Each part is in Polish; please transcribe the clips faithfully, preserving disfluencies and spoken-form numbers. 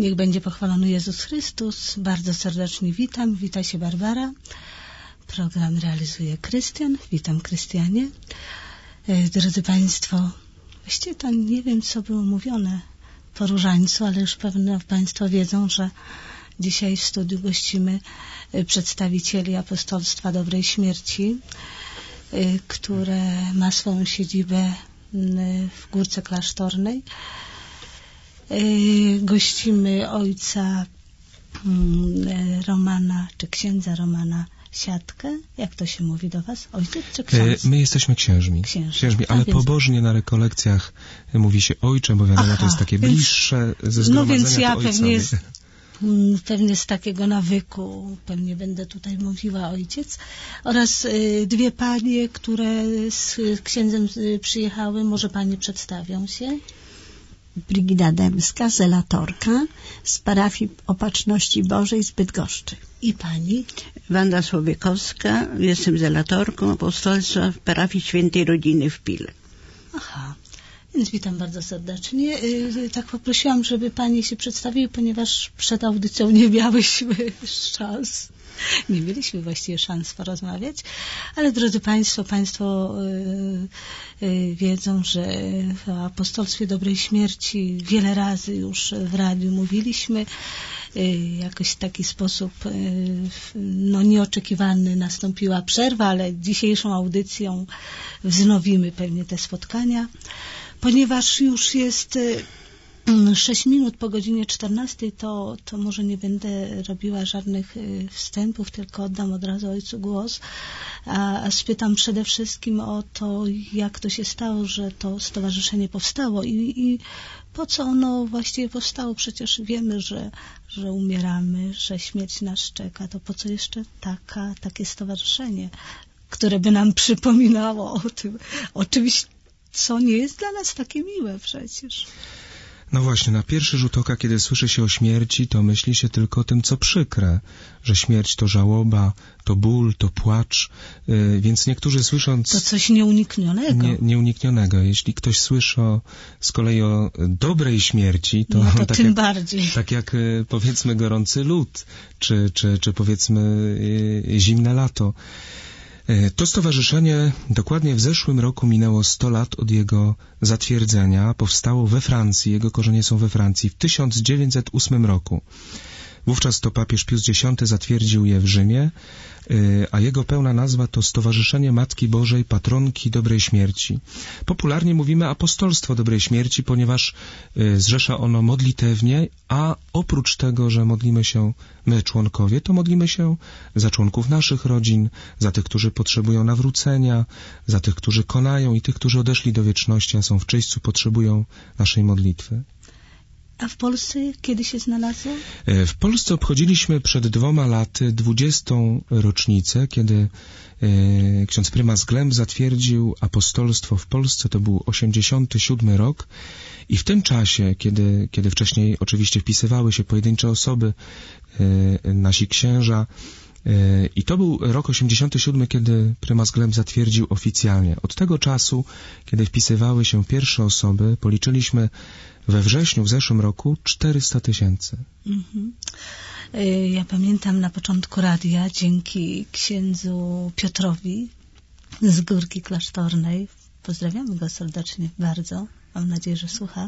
Niech będzie pochwalony Jezus Chrystus. Bardzo serdecznie witam. Wita się Barbara. Program realizuje Krystian. Witam, Krystianie. Drodzy Państwo, właściwie to nie wiem, co było mówione po różańcu, ale już pewnie Państwo wiedzą, że dzisiaj w studiu gościmy przedstawicieli Apostolstwa Dobrej Śmierci, które ma swoją siedzibę w Górce Klasztornej. Gościmy ojca Romana, czy księdza Romana Siatkę. Jak to się mówi do was? Ojciec czy ksiądz? My jesteśmy księżmi, księżmi, księżmi ale więc... pobożnie na rekolekcjach mówi się ojcze, bo wiadomo, Aha, to jest takie więc... bliższe ze zgromadzenia. No więc ja to pewnie, jest, pewnie z takiego nawyku pewnie będę tutaj mówiła ojciec. Oraz y, dwie panie, które z księdzem y, przyjechały. Może panie przedstawią się? Brygida Dębska, zelatorka z parafii Opatrzności Bożej z Bydgoszczy. I pani? Wanda Słowiekowska, jestem zelatorką apostolstwa w parafii Świętej Rodziny w Pile. Aha, więc witam bardzo serdecznie. Tak poprosiłam, żeby pani się przedstawiły, ponieważ przed audycją nie miałyśmy szans. Nie mieliśmy właściwie szans porozmawiać, ale drodzy Państwo, Państwo yy, yy, wiedzą, że w Apostolstwie Dobrej Śmierci wiele razy już w radiu mówiliśmy. Yy, jakoś w taki sposób yy, no nieoczekiwany nastąpiła przerwa, ale dzisiejszą audycją wznowimy pewnie te spotkania, ponieważ już jest... Yy, Sześć minut po godzinie czternastej, to, to może nie będę robiła żadnych y, wstępów, tylko oddam od razu ojcu głos, a, a spytam przede wszystkim o to, jak to się stało, że to stowarzyszenie powstało i, i po co ono właściwie powstało. Przecież wiemy, że, że umieramy, że śmierć nas czeka, to po co jeszcze taka, takie stowarzyszenie, które by nam przypominało o tym, o czymś, co nie jest dla nas takie miłe przecież. No właśnie, na pierwszy rzut oka, kiedy słyszy się o śmierci, to myśli się tylko o tym, co przykre, że śmierć to żałoba, to ból, to płacz, yy, więc niektórzy słysząc... To coś nieuniknionego. Nie, nieuniknionego. Jeśli ktoś słyszy o, z kolei o dobrej śmierci, to, no to tak tym jak, bardziej. Tak jak yy, powiedzmy gorący lód, czy, czy, czy powiedzmy yy, zimne lato. To stowarzyszenie dokładnie w zeszłym roku minęło sto lat od jego zatwierdzenia. Powstało we Francji, jego korzenie są we Francji, w tysiąc dziewięćset ósmym roku. Wówczas to papież Pius X zatwierdził je w Rzymie, a jego pełna nazwa to Stowarzyszenie Matki Bożej Patronki Dobrej Śmierci. Popularnie mówimy Apostolstwo Dobrej Śmierci, ponieważ zrzesza ono modlitewnie, a oprócz tego, że modlimy się my, członkowie, to modlimy się za członków naszych rodzin, za tych, którzy potrzebują nawrócenia, za tych, którzy konają i tych, którzy odeszli do wieczności, a są w czyśćcu, potrzebują naszej modlitwy. A w Polsce kiedy się znalazło? W Polsce obchodziliśmy przed dwoma laty dwudziestą rocznicę, kiedy e, ksiądz prymas Glemp zatwierdził apostolstwo w Polsce. To był osiemdziesiąty siódmy rok i w tym czasie, kiedy, kiedy wcześniej oczywiście wpisywały się pojedyncze osoby, e, nasi księża, e, i to był rok osiemdziesiąty siódmy, kiedy prymas Glemp zatwierdził oficjalnie. Od tego czasu, kiedy wpisywały się pierwsze osoby, policzyliśmy we wrześniu w zeszłym roku czterysta tysięcy. Mhm. Ja pamiętam na początku radia, dzięki księdzu Piotrowi z Górki Klasztornej, pozdrawiamy go serdecznie bardzo, mam nadzieję, że słucha.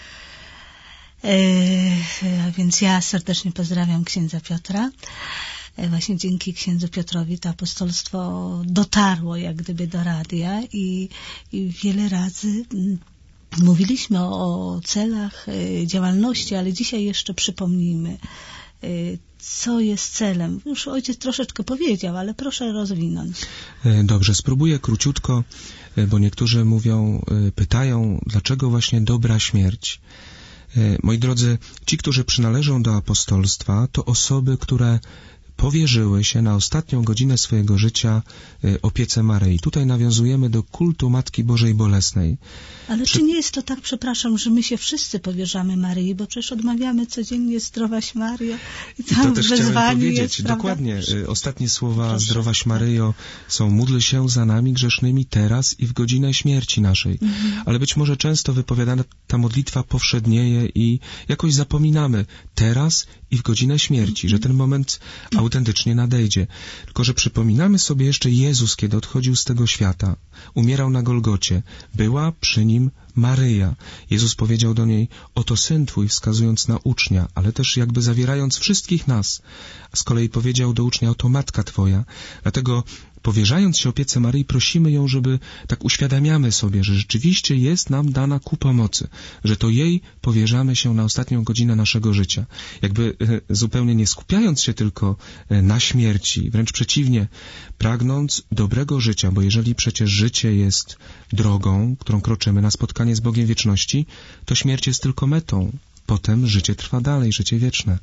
A więc ja serdecznie pozdrawiam księdza Piotra. Właśnie dzięki księdzu Piotrowi to apostolstwo dotarło jak gdyby do radia i, i wiele razy mówiliśmy o, o celach y, działalności, ale dzisiaj jeszcze przypomnijmy, y, co jest celem. Już ojciec troszeczkę powiedział, ale proszę rozwinąć. Dobrze, spróbuję króciutko, bo niektórzy mówią, pytają, dlaczego właśnie dobra śmierć. Moi drodzy, ci, którzy przynależą do apostolstwa, to osoby, które powierzyły się na ostatnią godzinę swojego życia opiece Maryi. Tutaj nawiązujemy do kultu Matki Bożej Bolesnej. Ale Przy... czy nie jest to tak, przepraszam, że my się wszyscy powierzamy Maryi, bo przecież odmawiamy codziennie Zdrowaś Maryjo i tam I to też chciałem powiedzieć. jest, Dokładnie. Prawda? Ostatnie słowa Proszę. Zdrowaś Maryjo są: módl się za nami grzesznymi teraz i w godzinę śmierci naszej. Mhm. Ale być może często wypowiadana ta modlitwa powszednieje i jakoś zapominamy teraz i w godzinę śmierci, że ten moment autentycznie nadejdzie. Tylko że przypominamy sobie jeszcze Jezus, kiedy odchodził z tego świata, umierał na Golgocie, była przy nim Maryja. Jezus powiedział do niej: oto syn twój, wskazując na ucznia, ale też jakby zawierając wszystkich nas. A z kolei powiedział do ucznia: oto matka twoja. Dlatego powierzając się opiece Maryi, prosimy ją, żeby tak uświadamiamy sobie, że rzeczywiście jest nam dana ku pomocy, że to jej powierzamy się na ostatnią godzinę naszego życia. Jakby e, zupełnie nie skupiając się tylko e, na śmierci, wręcz przeciwnie, pragnąc dobrego życia, bo jeżeli przecież życie jest drogą, którą kroczymy na spotkanie z Bogiem wieczności, to śmierć jest tylko metą. Potem życie trwa dalej, życie wieczne.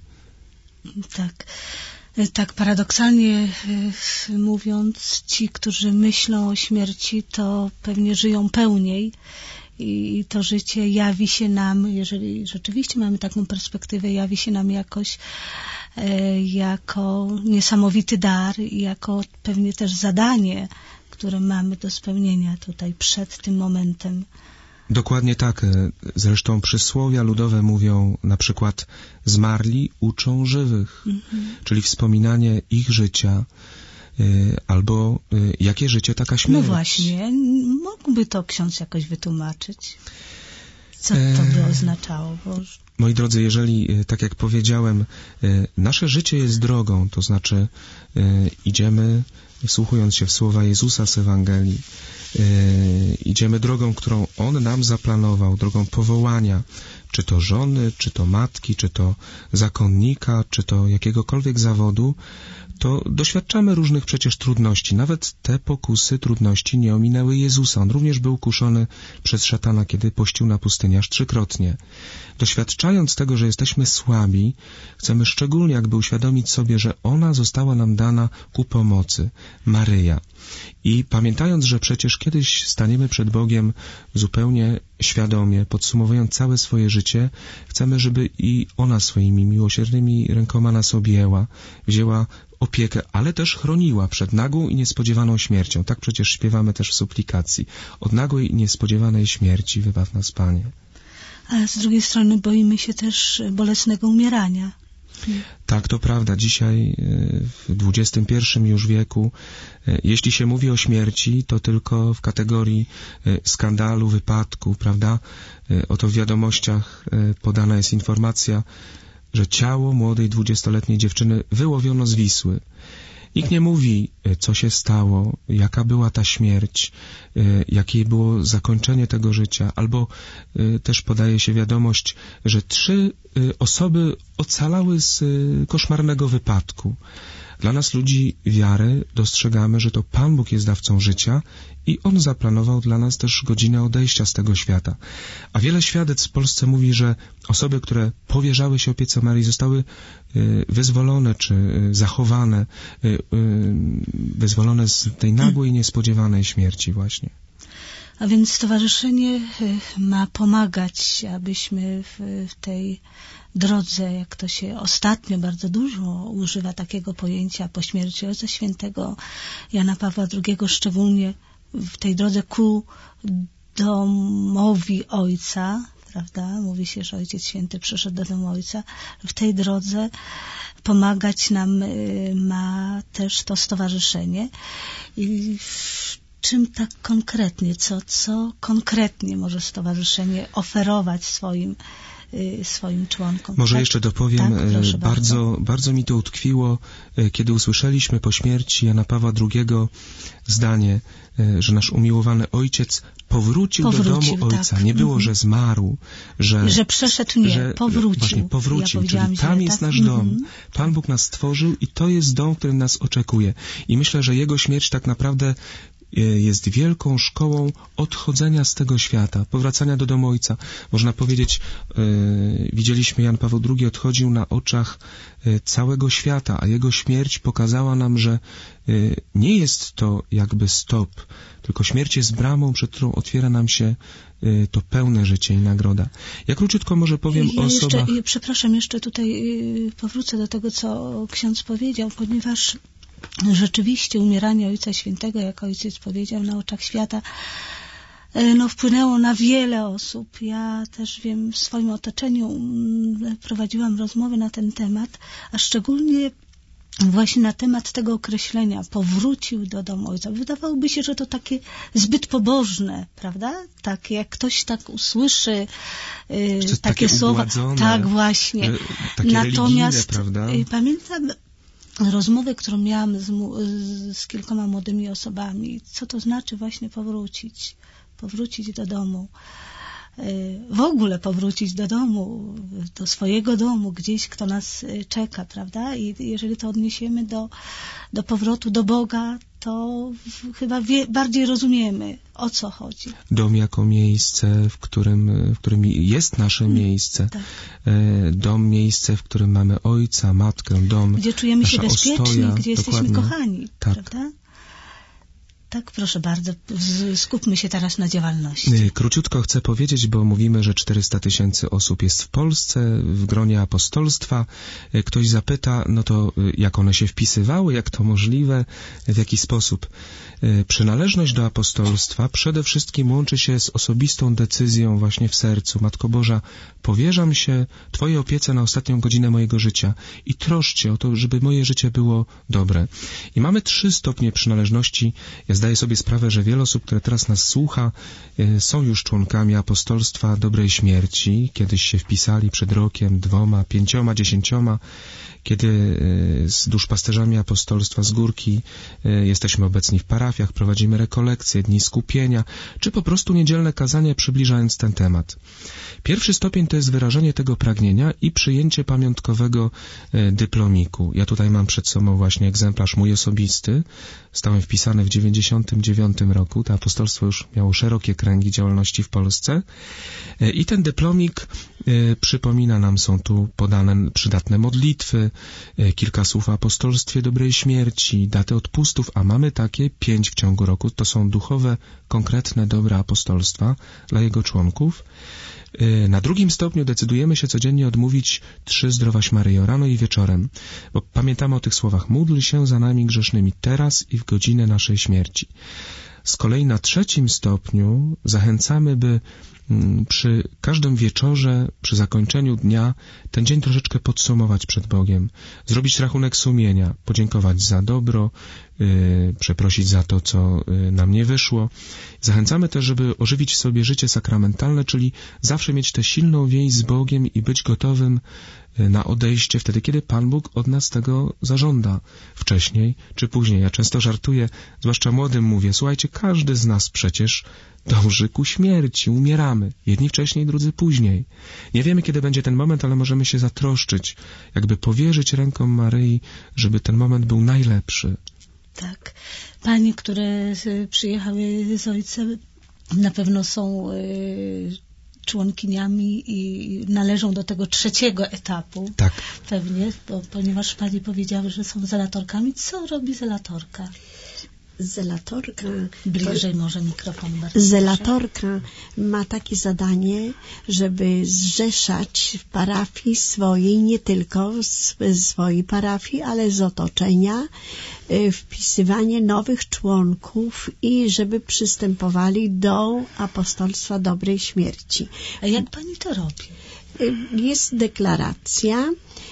Tak. Tak paradoksalnie y, mówiąc, ci, którzy myślą o śmierci, to pewnie żyją pełniej i to życie jawi się nam, jeżeli rzeczywiście mamy taką perspektywę, jawi się nam jakoś y, jako niesamowity dar i jako pewnie też zadanie, które mamy do spełnienia tutaj przed tym momentem. Dokładnie tak. Zresztą przysłowia ludowe mówią na przykład: zmarli uczą żywych, mhm. czyli wspominanie ich życia, y, albo y, jakie życie, taka śmierć. No właśnie, mógłby to ksiądz jakoś wytłumaczyć? Co to by oznaczało? Bo... Moi drodzy, jeżeli, tak jak powiedziałem, nasze życie jest drogą, to znaczy idziemy, wsłuchując się w słowa Jezusa z Ewangelii, idziemy drogą, którą On nam zaplanował, drogą powołania, czy to żony, czy to matki, czy to zakonnika, czy to jakiegokolwiek zawodu, to doświadczamy różnych przecież trudności. Nawet te pokusy, trudności nie ominęły Jezusa. On również był kuszony przez szatana, kiedy pościł na pustyni aż trzykrotnie. Doświadczając tego, że jesteśmy słabi, chcemy szczególnie jakby uświadomić sobie, że ona została nam dana ku pomocy, Maryja. I pamiętając, że przecież kiedyś staniemy przed Bogiem zupełnie świadomie, podsumowując całe swoje życie, chcemy, żeby i ona swoimi miłosiernymi rękoma nas objęła, wzięła opiekę, ale też chroniła przed nagłą i niespodziewaną śmiercią. Tak przecież śpiewamy też w suplikacji. Od nagłej i niespodziewanej śmierci wybaw nas, Panie. A z drugiej strony boimy się też bolesnego umierania. Tak, to prawda. Dzisiaj w dwudziestym pierwszym już wieku, jeśli się mówi o śmierci, to tylko w kategorii skandalu, wypadku, prawda? Oto w wiadomościach podana jest informacja, że ciało młodej dwudziestoletniej dziewczyny wyłowiono z Wisły. Nikt nie mówi, co się stało, jaka była ta śmierć, jakie było zakończenie tego życia, albo też podaje się wiadomość, że trzy osoby ocalały z koszmarnego wypadku. Dla nas, ludzi wiary, dostrzegamy, że to Pan Bóg jest dawcą życia i On zaplanował dla nas też godzinę odejścia z tego świata. A wiele świadectw w Polsce mówi, że osoby, które powierzały się opiece Maryi, zostały wyzwolone czy zachowane, wyzwolone z tej nagłej, niespodziewanej śmierci właśnie. A więc stowarzyszenie ma pomagać, abyśmy w, w tej drodze, jak to się ostatnio bardzo dużo używa takiego pojęcia po śmierci Ojca Świętego Jana Pawła drugiego, szczególnie w tej drodze ku domowi Ojca, prawda? Mówi się, że Ojciec Święty przyszedł do domu Ojca. W tej drodze pomagać nam ma też to stowarzyszenie. I w czym tak konkretnie, co, co konkretnie może stowarzyszenie oferować swoim swoim członkom. Może tak? jeszcze dopowiem, tak, bardzo, bardzo, bardzo mi to utkwiło, kiedy usłyszeliśmy po śmierci Jana Pawła drugiego zdanie, że nasz umiłowany ojciec powrócił, powrócił do domu ojca. Tak. Nie było, że zmarł, że... Że przeszedł, nie, że, powrócił. Właśnie, powrócił, ja czyli tam źle, jest tak? nasz mm-hmm. dom. Pan Bóg nas stworzył i to jest dom, który nas oczekuje. I myślę, że Jego śmierć tak naprawdę jest wielką szkołą odchodzenia z tego świata, powracania do domu Ojca. Można powiedzieć, yy, widzieliśmy, Jan Paweł drugi odchodził na oczach yy, całego świata, a jego śmierć pokazała nam, że yy, nie jest to jakby stop, tylko śmierć jest bramą, przed którą otwiera nam się yy, to pełne życie i nagroda. Ja króciutko może powiem ja o jeszcze, osobach... Przepraszam, jeszcze tutaj yy, powrócę do tego, co ksiądz powiedział, ponieważ rzeczywiście umieranie Ojca Świętego, jak ojciec powiedział, na oczach świata, no, wpłynęło na wiele osób. Ja też wiem, w swoim otoczeniu prowadziłam rozmowy na ten temat, a szczególnie właśnie na temat tego określenia powrócił do domu Ojca. Wydawałoby się, że to takie zbyt pobożne, prawda? Tak, jak ktoś tak usłyszy yy, takie, takie słowa. Tak, właśnie. Yy, takie Natomiast prawda? Yy, pamiętam rozmowę, którą miałam z, z kilkoma młodymi osobami. Co to znaczy właśnie powrócić? Powrócić do domu. W ogóle powrócić do domu, do swojego domu, gdzieś, kto nas czeka, prawda? I jeżeli to odniesiemy do, do powrotu do Boga, to chyba wie, bardziej rozumiemy, o co chodzi. Dom jako miejsce, w którym, w którym jest nasze miejsce. Tak. Dom, miejsce, w którym mamy ojca, matkę, dom. Gdzie czujemy się bezpieczni, ostoja, gdzie jesteśmy dokładnie. kochani, tak. prawda? Tak, proszę bardzo, skupmy się teraz na działalności. Króciutko chcę powiedzieć, bo mówimy, że czterysta tysięcy osób jest w Polsce, w gronie apostolstwa. Ktoś zapyta, no to jak one się wpisywały, jak to możliwe, w jaki sposób. Przynależność do apostolstwa przede wszystkim łączy się z osobistą decyzją właśnie w sercu. Matko Boża, powierzam się Twojej opiece na ostatnią godzinę mojego życia i troszcz się o to, żeby moje życie było dobre. I mamy trzy stopnie przynależności. Ja zdaję sobie sprawę, że wiele osób, które teraz nas słucha, są już członkami apostolstwa dobrej śmierci. Kiedyś się wpisali przed rokiem, dwoma, pięcioma, dziesięcioma, kiedy z duszpasterzami apostolstwa z górki jesteśmy obecni w parafiach, prowadzimy rekolekcje, dni skupienia, czy po prostu niedzielne kazanie, przybliżając ten temat. Pierwszy stopień to jest wyrażenie tego pragnienia i przyjęcie pamiątkowego dyplomiku. Ja tutaj mam przed sobą właśnie egzemplarz mój osobisty. Zostałem wpisany w dziewięćdziesiątym dziewiątym roku. To apostolstwo już miało szerokie kręgi działalności w Polsce. I ten dyplomik przypomina nam, są tu podane przydatne modlitwy, kilka słów o apostolstwie dobrej śmierci, daty odpustów, a mamy takie pięć w ciągu roku. To są duchowe, konkretne dobra apostolstwa dla jego członków. Na drugim stopniu decydujemy się codziennie odmówić trzy Zdrowaś Maryjo, rano i wieczorem, bo pamiętamy o tych słowach: módl się za nami grzesznymi teraz i w godzinę naszej śmierci. Z kolei na trzecim stopniu zachęcamy, by przy każdym wieczorze, przy zakończeniu dnia, ten dzień troszeczkę podsumować przed Bogiem, zrobić rachunek sumienia, podziękować za dobro, yy, przeprosić za to, co yy, nam nie wyszło. Zachęcamy też, żeby ożywić w sobie życie sakramentalne, czyli zawsze mieć tę silną więź z Bogiem i być gotowym yy, na odejście wtedy, kiedy Pan Bóg od nas tego zażąda, wcześniej czy później. Ja często żartuję, zwłaszcza młodym mówię: słuchajcie, każdy z nas przecież dąży ku śmierci, umieramy. Jedni wcześniej, drudzy później. Nie wiemy, kiedy będzie ten moment, ale możemy się zatroszczyć, jakby powierzyć rękom Maryi, żeby ten moment był najlepszy. Tak. Panie, które przyjechały z ojcem, na pewno są y, członkiniami i należą do tego trzeciego etapu. Tak. Pewnie, bo, ponieważ Pani powiedziały, że są zelatorkami. Co robi zelatorka? Zelatorka... Bliżej może mikrofon bardzo. Zelatorka ma takie zadanie, żeby zrzeszać w parafii swojej, nie tylko z swojej parafii, ale z otoczenia, wpisywanie nowych członków i żeby przystępowali do apostolstwa dobrej śmierci. A jak Pani to robi? Jest deklaracja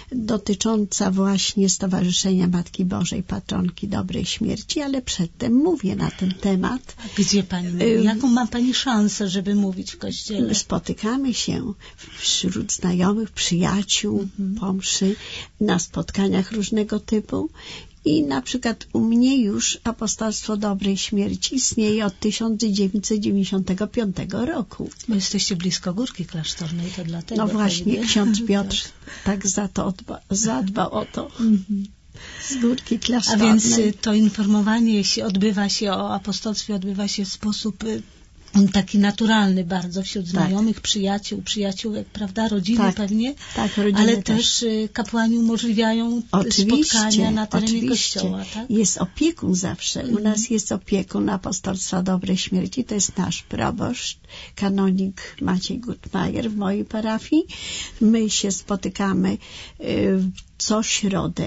dotycząca właśnie Stowarzyszenia Matki Bożej, Patronki Dobrej Śmierci, ale przedtem mówię na ten temat. A gdzie Pani mówi? Jaką ma Pani szansę, żeby mówić w kościele? Spotykamy się wśród znajomych, przyjaciół, mhm. po mszy, na spotkaniach różnego typu. I na przykład u mnie już apostolstwo dobrej śmierci istnieje od tysiąc dziewięćset dziewięćdziesiątego piątego roku. Bo jesteście blisko Górki Klasztornej, to dlatego. No właśnie, ksiądz Piotr tak za to odba- zadbał o to. Mhm. z Górki A Klasztornej. więc y, to informowanie się odbywa się o apostolstwie, odbywa się w sposób y, taki naturalny bardzo wśród Tak. znajomych, przyjaciół, przyjaciółek, prawda, rodziny Tak. pewnie, Tak, rodziny ale też. też y, kapłani umożliwiają Oczywiście, spotkania na terenie oczywiście. kościoła, tak? Jest opiekun zawsze. U nas jest opiekun apostolstwa Dobrej Śmierci. To jest nasz proboszcz, kanonik Maciej Gutmajer w mojej parafii. My się spotykamy y, co środę,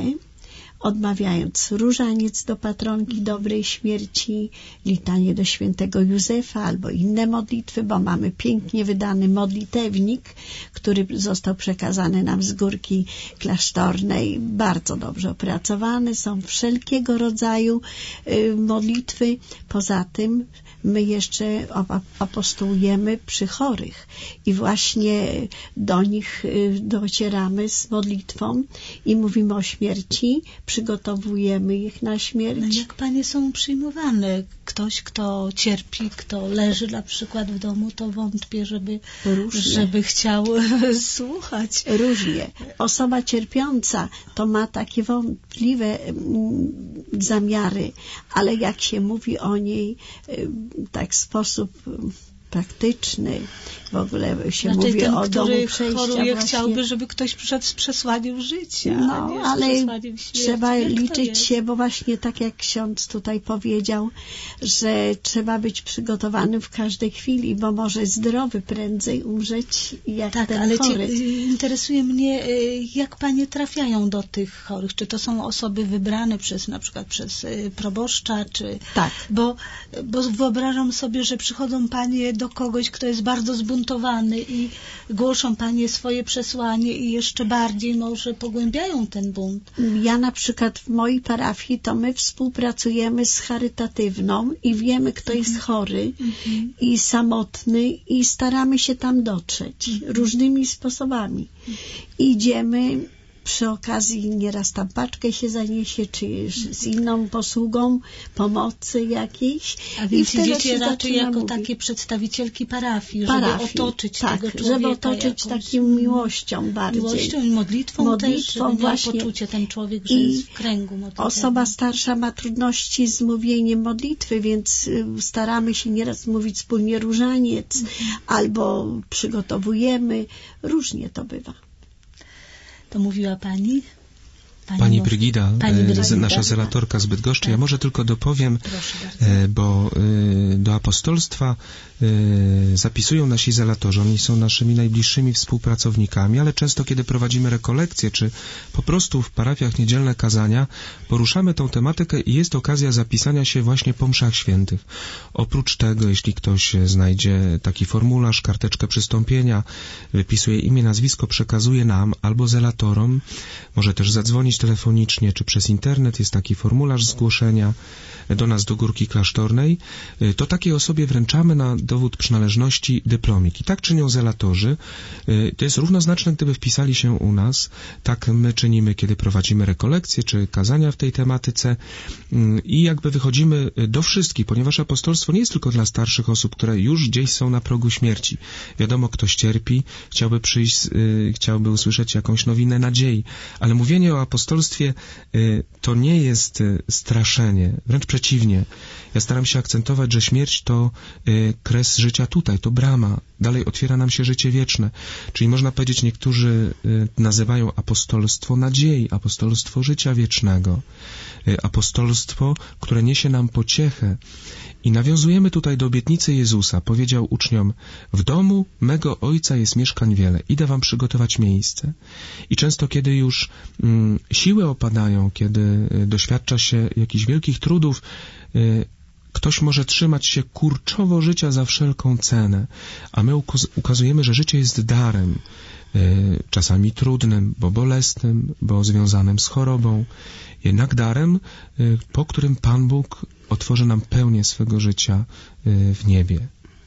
odmawiając różaniec do patronki Dobrej Śmierci, litanie do świętego Józefa albo inne modlitwy, bo mamy pięknie wydany modlitewnik, który został przekazany nam z Górki Klasztornej, bardzo dobrze opracowany. Są wszelkiego rodzaju y, modlitwy. Poza tym my jeszcze apostołujemy przy chorych i właśnie do nich y, docieramy z modlitwą i mówimy o śmierci, przygotowujemy ich na śmierć. No jak panie są przyjmowane? Ktoś, kto cierpi, kto leży na przykład w domu, to wątpię, żeby, żeby chciał słuchać. Różnie. Osoba cierpiąca to ma takie wątpliwe mm, zamiary, ale jak się mówi o niej y, tak w sposób praktyczny, w ogóle się Znaczy, mówi ten, o domu który przejścia choruje, właśnie. chciałby, żeby ktoś przyszedł z przesłaniem życia, No, a nie z ale przesłaniem śmierci. trzeba Jak to liczyć jest? się, bo właśnie tak jak ksiądz tutaj powiedział, że trzeba być przygotowanym w każdej chwili, bo może zdrowy prędzej umrzeć jak Tak, ten ale chory. cie, interesuje mnie, jak panie trafiają do tych chorych? Czy to są osoby wybrane przez, na przykład przez proboszcza, czy... Tak. Bo, bo wyobrażam sobie, że przychodzą panie do kogoś, kto jest bardzo zbuntowany i głoszą panie swoje przesłanie i jeszcze bardziej może pogłębiają ten bunt. Ja na przykład w mojej parafii to my współpracujemy z charytatywną i wiemy, kto Mhm. jest chory Mhm. i samotny i staramy się tam dotrzeć różnymi sposobami. Idziemy przy okazji, nieraz tam paczkę się zaniesie, czy z inną posługą pomocy jakiejś. A więc I wtedy idziecie się raczej zaczyna jako mówić. takie przedstawicielki parafii, Parafii, żeby otoczyć tak, tego człowieka żeby otoczyć jakąś taką miłością bardziej. miłością i modlitwą, Modlitwą też, żeby miał właśnie. poczucie ten człowiek, że I jest w kręgu modlitewnym. Osoba starsza ma trudności z mówieniem modlitwy, więc y, staramy się nieraz mówić wspólnie różaniec, Mhm. albo przygotowujemy. Różnie to bywa. To mówiła pani? Pani, Pani mów- Brygida, Pani e, Brygida, z- nasza tak. zelatorka z Bydgoszczy, Tak. ja może tylko dopowiem, Proszę bardzo. e, bo e, do apostolstwa e, zapisują nasi zelatorzy, oni są naszymi najbliższymi współpracownikami, ale często kiedy prowadzimy rekolekcje, czy po prostu w parafiach niedzielne kazania, poruszamy tą tematykę i jest okazja zapisania się właśnie po mszach świętych. Oprócz tego, jeśli ktoś znajdzie taki formularz, karteczkę przystąpienia, wypisuje imię, nazwisko, przekazuje nam albo zelatorom, może też zadzwonić telefonicznie, czy przez internet, jest taki formularz zgłoszenia do nas, do Górki Klasztornej, to takiej osobie wręczamy na dowód przynależności dyplomik. I tak czynią zelatorzy. To jest równoznaczne, gdyby wpisali się u nas. Tak my czynimy, kiedy prowadzimy rekolekcje, czy kazania w tej tematyce i jakby wychodzimy do wszystkich, ponieważ apostolstwo nie jest tylko dla starszych osób, które już gdzieś są na progu śmierci. Wiadomo, ktoś cierpi, chciałby przyjść, chciałby usłyszeć jakąś nowinę nadziei, ale mówienie o apostolstwie to nie jest straszenie, wręcz przeciwnie. Ja staram się akcentować, że śmierć to y, kres życia tutaj, to brama. Dalej otwiera nam się życie wieczne. Czyli można powiedzieć, niektórzy y, nazywają apostolstwo nadziei, apostolstwo życia wiecznego, y, apostolstwo, które niesie nam pociechę. I nawiązujemy tutaj do obietnicy Jezusa. Powiedział uczniom, w domu mego Ojca jest mieszkań wiele, idę wam przygotować miejsce. I często, kiedy już mm, siły opadają, kiedy y, doświadcza się jakichś wielkich trudów, y, ktoś może trzymać się kurczowo życia za wszelką cenę, a my ukaz- ukazujemy, że życie jest darem, y, czasami trudnym, bo bolesnym, bo związanym z chorobą, jednak darem, y, po którym Pan Bóg otworzy nam pełnię swego życia y, w niebie.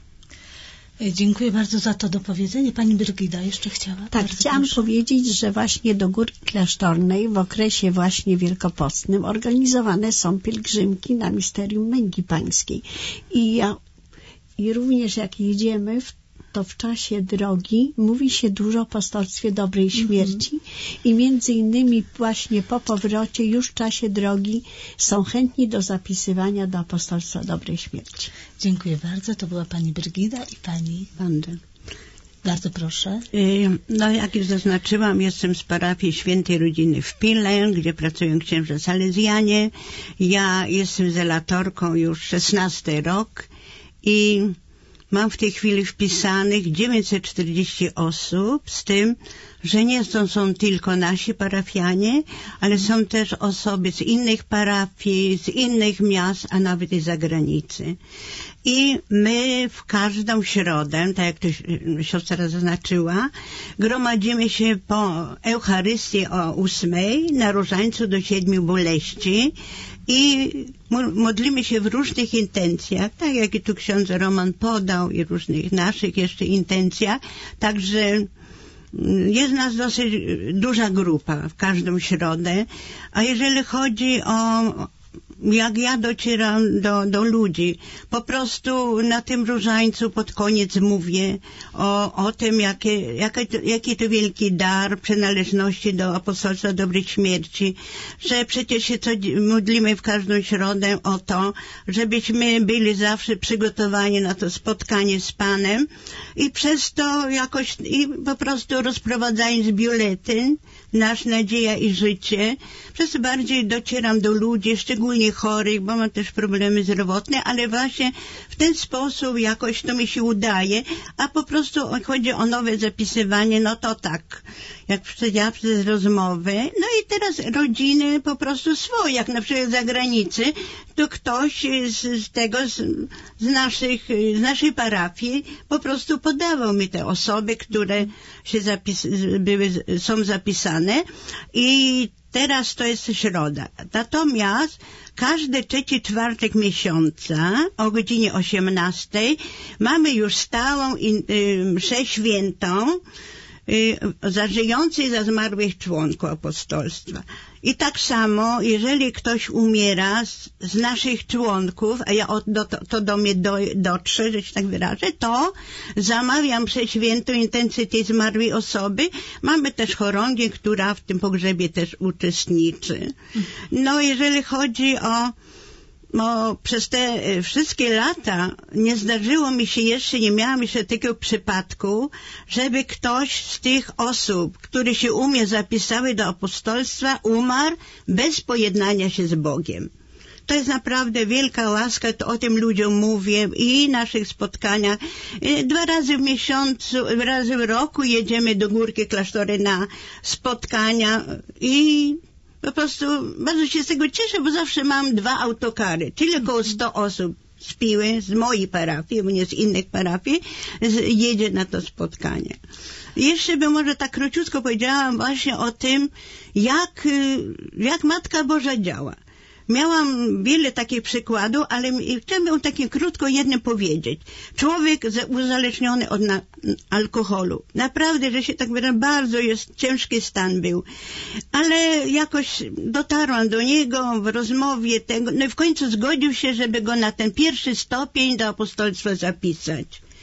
Dziękuję bardzo za to dopowiedzenie. Pani Brygida jeszcze chciała? Tak, Bardzo chciałam proszę. powiedzieć, że właśnie do Górki Klasztornej w okresie właśnie wielkopostnym organizowane są pielgrzymki na misterium Męki Pańskiej. I, ja, i również jak jedziemy, w to w czasie drogi mówi się dużo o apostolstwie dobrej śmierci mm-hmm. i między innymi właśnie po powrocie już w czasie drogi są chętni do zapisywania do apostolstwa dobrej śmierci. Dziękuję bardzo. To była pani Brygida i pani Wanda. Bardzo proszę. No, jak już zaznaczyłam, jestem z parafii Świętej Rodziny w Pile, gdzie pracują księża salezjanie. Ja jestem zelatorką już szesnasty rok i mam w tej chwili wpisanych dziewięćset czterdzieści osób, z tym, że nie są, są tylko nasi parafianie, ale są też osoby z innych parafii, z innych miast, a nawet i z zagranicy. I my w każdą środę, tak jak to siostra zaznaczyła, gromadzimy się po Eucharystii o ósmej na Różańcu do Siedmiu Boleści i modlimy się w różnych intencjach, tak jak i tu ksiądz Roman podał, i różnych naszych jeszcze intencjach. Także jest nas dosyć duża grupa w każdą środę. A jeżeli chodzi o jak ja docieram do, do ludzi, po prostu na tym różańcu pod koniec mówię o, o tym, jakie, jaki, to, jaki to wielki dar przynależności do apostolstwa dobrej śmierci, że przecież się co, modlimy w każdą środę o to, żebyśmy byli zawsze przygotowani na to spotkanie z Panem i przez to jakoś i po prostu rozprowadzając biuletyn Nasz Nadzieja i Życie, przez to bardziej docieram do ludzi, szczególnie chorych, bo mam też problemy zdrowotne, ale właśnie w ten sposób jakoś to mi się udaje, a po prostu chodzi o nowe zapisywanie, no to tak, jak ja przez rozmowy, no i teraz rodziny po prostu swoje, jak na przykład z zagranicy, to ktoś z, z tego, z, z, naszych, z naszej parafii po prostu podawał mi te osoby, które się zapis, były, są zapisane i teraz to jest środa. Natomiast każdy trzeci czwartek miesiąca o godzinie osiemnastej mamy już stałą mszę świętą za żyjących i za zmarłych członków apostolstwa. I tak samo, jeżeli ktoś umiera z, z naszych członków, a ja od, do, to, to do mnie do, dotrze, że się tak wyrażę, to zamawiam mszę świętą intencję tej zmarłej osoby. Mamy też chorągię, która w tym pogrzebie też uczestniczy. No, jeżeli chodzi o Bo przez te wszystkie lata nie zdarzyło mi się jeszcze, nie miałam jeszcze takiego przypadku, żeby ktoś z tych osób, które się u mnie zapisały do apostolstwa, umarł bez pojednania się z Bogiem. To jest naprawdę wielka łaska, to o tym ludziom mówię i naszych spotkaniach. Dwa razy w miesiącu, razy w roku jedziemy do Górki Klasztory na spotkania i po prostu bardzo się z tego cieszę, bo zawsze mam dwa autokary, czyli około sto osób z Piły, z mojej parafii, bo nie z innych parafii, jedzie na to spotkanie. Jeszcze bym może tak króciutko powiedziałam właśnie o tym, jak, jak Matka Boża działa. Miałam wiele takich przykładów, ale chciałabym takie krótko jedno powiedzieć. Człowiek uzależniony od na, alkoholu. Naprawdę, że się tak wyrażam, bardzo jest ciężki stan był. Ale jakoś dotarłam do niego w rozmowie tego, no i w końcu zgodził się, żeby go na ten pierwszy stopień do apostolstwa zapisać.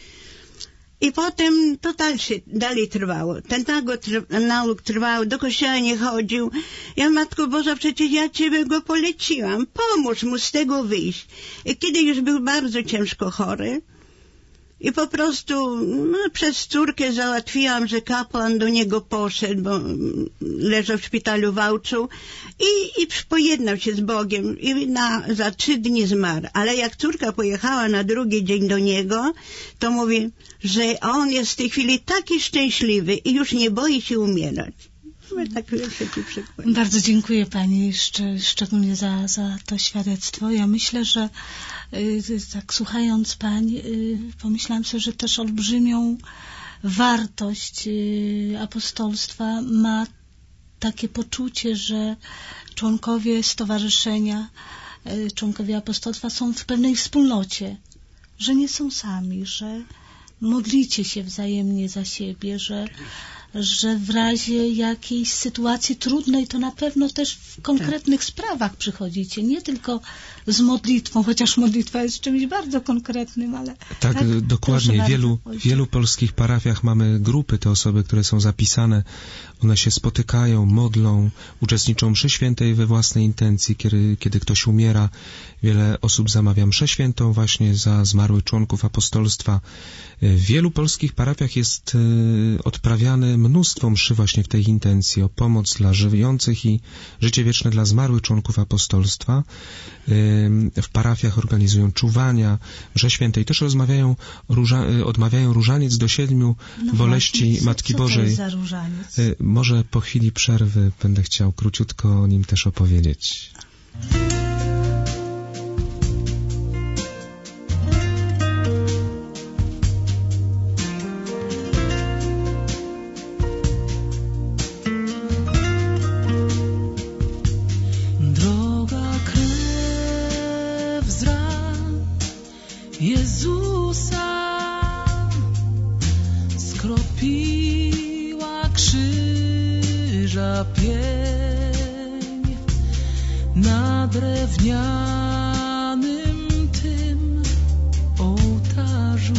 I potem to dalej, dalej trwało. Ten nauk trwał, do kościoła nie chodził. Ja, Matko Boża, przecież ja Ciebie go poleciłam. Pomóż mu z tego wyjść. I kiedy już był bardzo ciężko chory i po prostu no, przez córkę załatwiłam, że kapłan do niego poszedł, bo leżał w szpitalu w Wałczu i, i pojednał się z Bogiem i na, za trzy dni zmarł. Ale jak córka pojechała na drugi dzień do niego, to mówi, że on jest w tej chwili taki szczęśliwy i już nie boi się umierać. Tak, taki przykład. Bardzo dziękuję Pani szcz- szczególnie za, za to świadectwo. Ja myślę, że y, tak słuchając Pań, y, pomyślałam sobie, że też olbrzymią wartość y, apostolstwa ma takie poczucie, że członkowie stowarzyszenia, y, członkowie apostolstwa są w pewnej wspólnocie, że nie są sami, że modlicie się wzajemnie za siebie, że że w razie jakiejś sytuacji trudnej, to na pewno też w konkretnych tak. sprawach przychodzicie, nie tylko z modlitwą, chociaż modlitwa jest czymś bardzo konkretnym, ale... Tak, tak dokładnie. W wielu, wielu polskich parafiach mamy grupy, te osoby, które są zapisane, one się spotykają, modlą, uczestniczą mszy świętej we własnej intencji, kiedy, kiedy ktoś umiera. Wiele osób zamawia mszę świętą właśnie za zmarłych członków apostolstwa. W wielu polskich parafiach jest odprawiane mnóstwo mszy właśnie w tej intencji, o pomoc dla żyjących i życie wieczne dla zmarłych członków apostolstwa. W parafiach organizują czuwania, mszę świętej, też rozmawiają, róża, odmawiają różaniec do siedmiu no boleści właśnie, Matki co Bożej. To jest za różaniec? Może po chwili przerwy będę chciał króciutko o nim też opowiedzieć. Jezusa skropiła krzyża pień na drewnianym tym ołtarzu.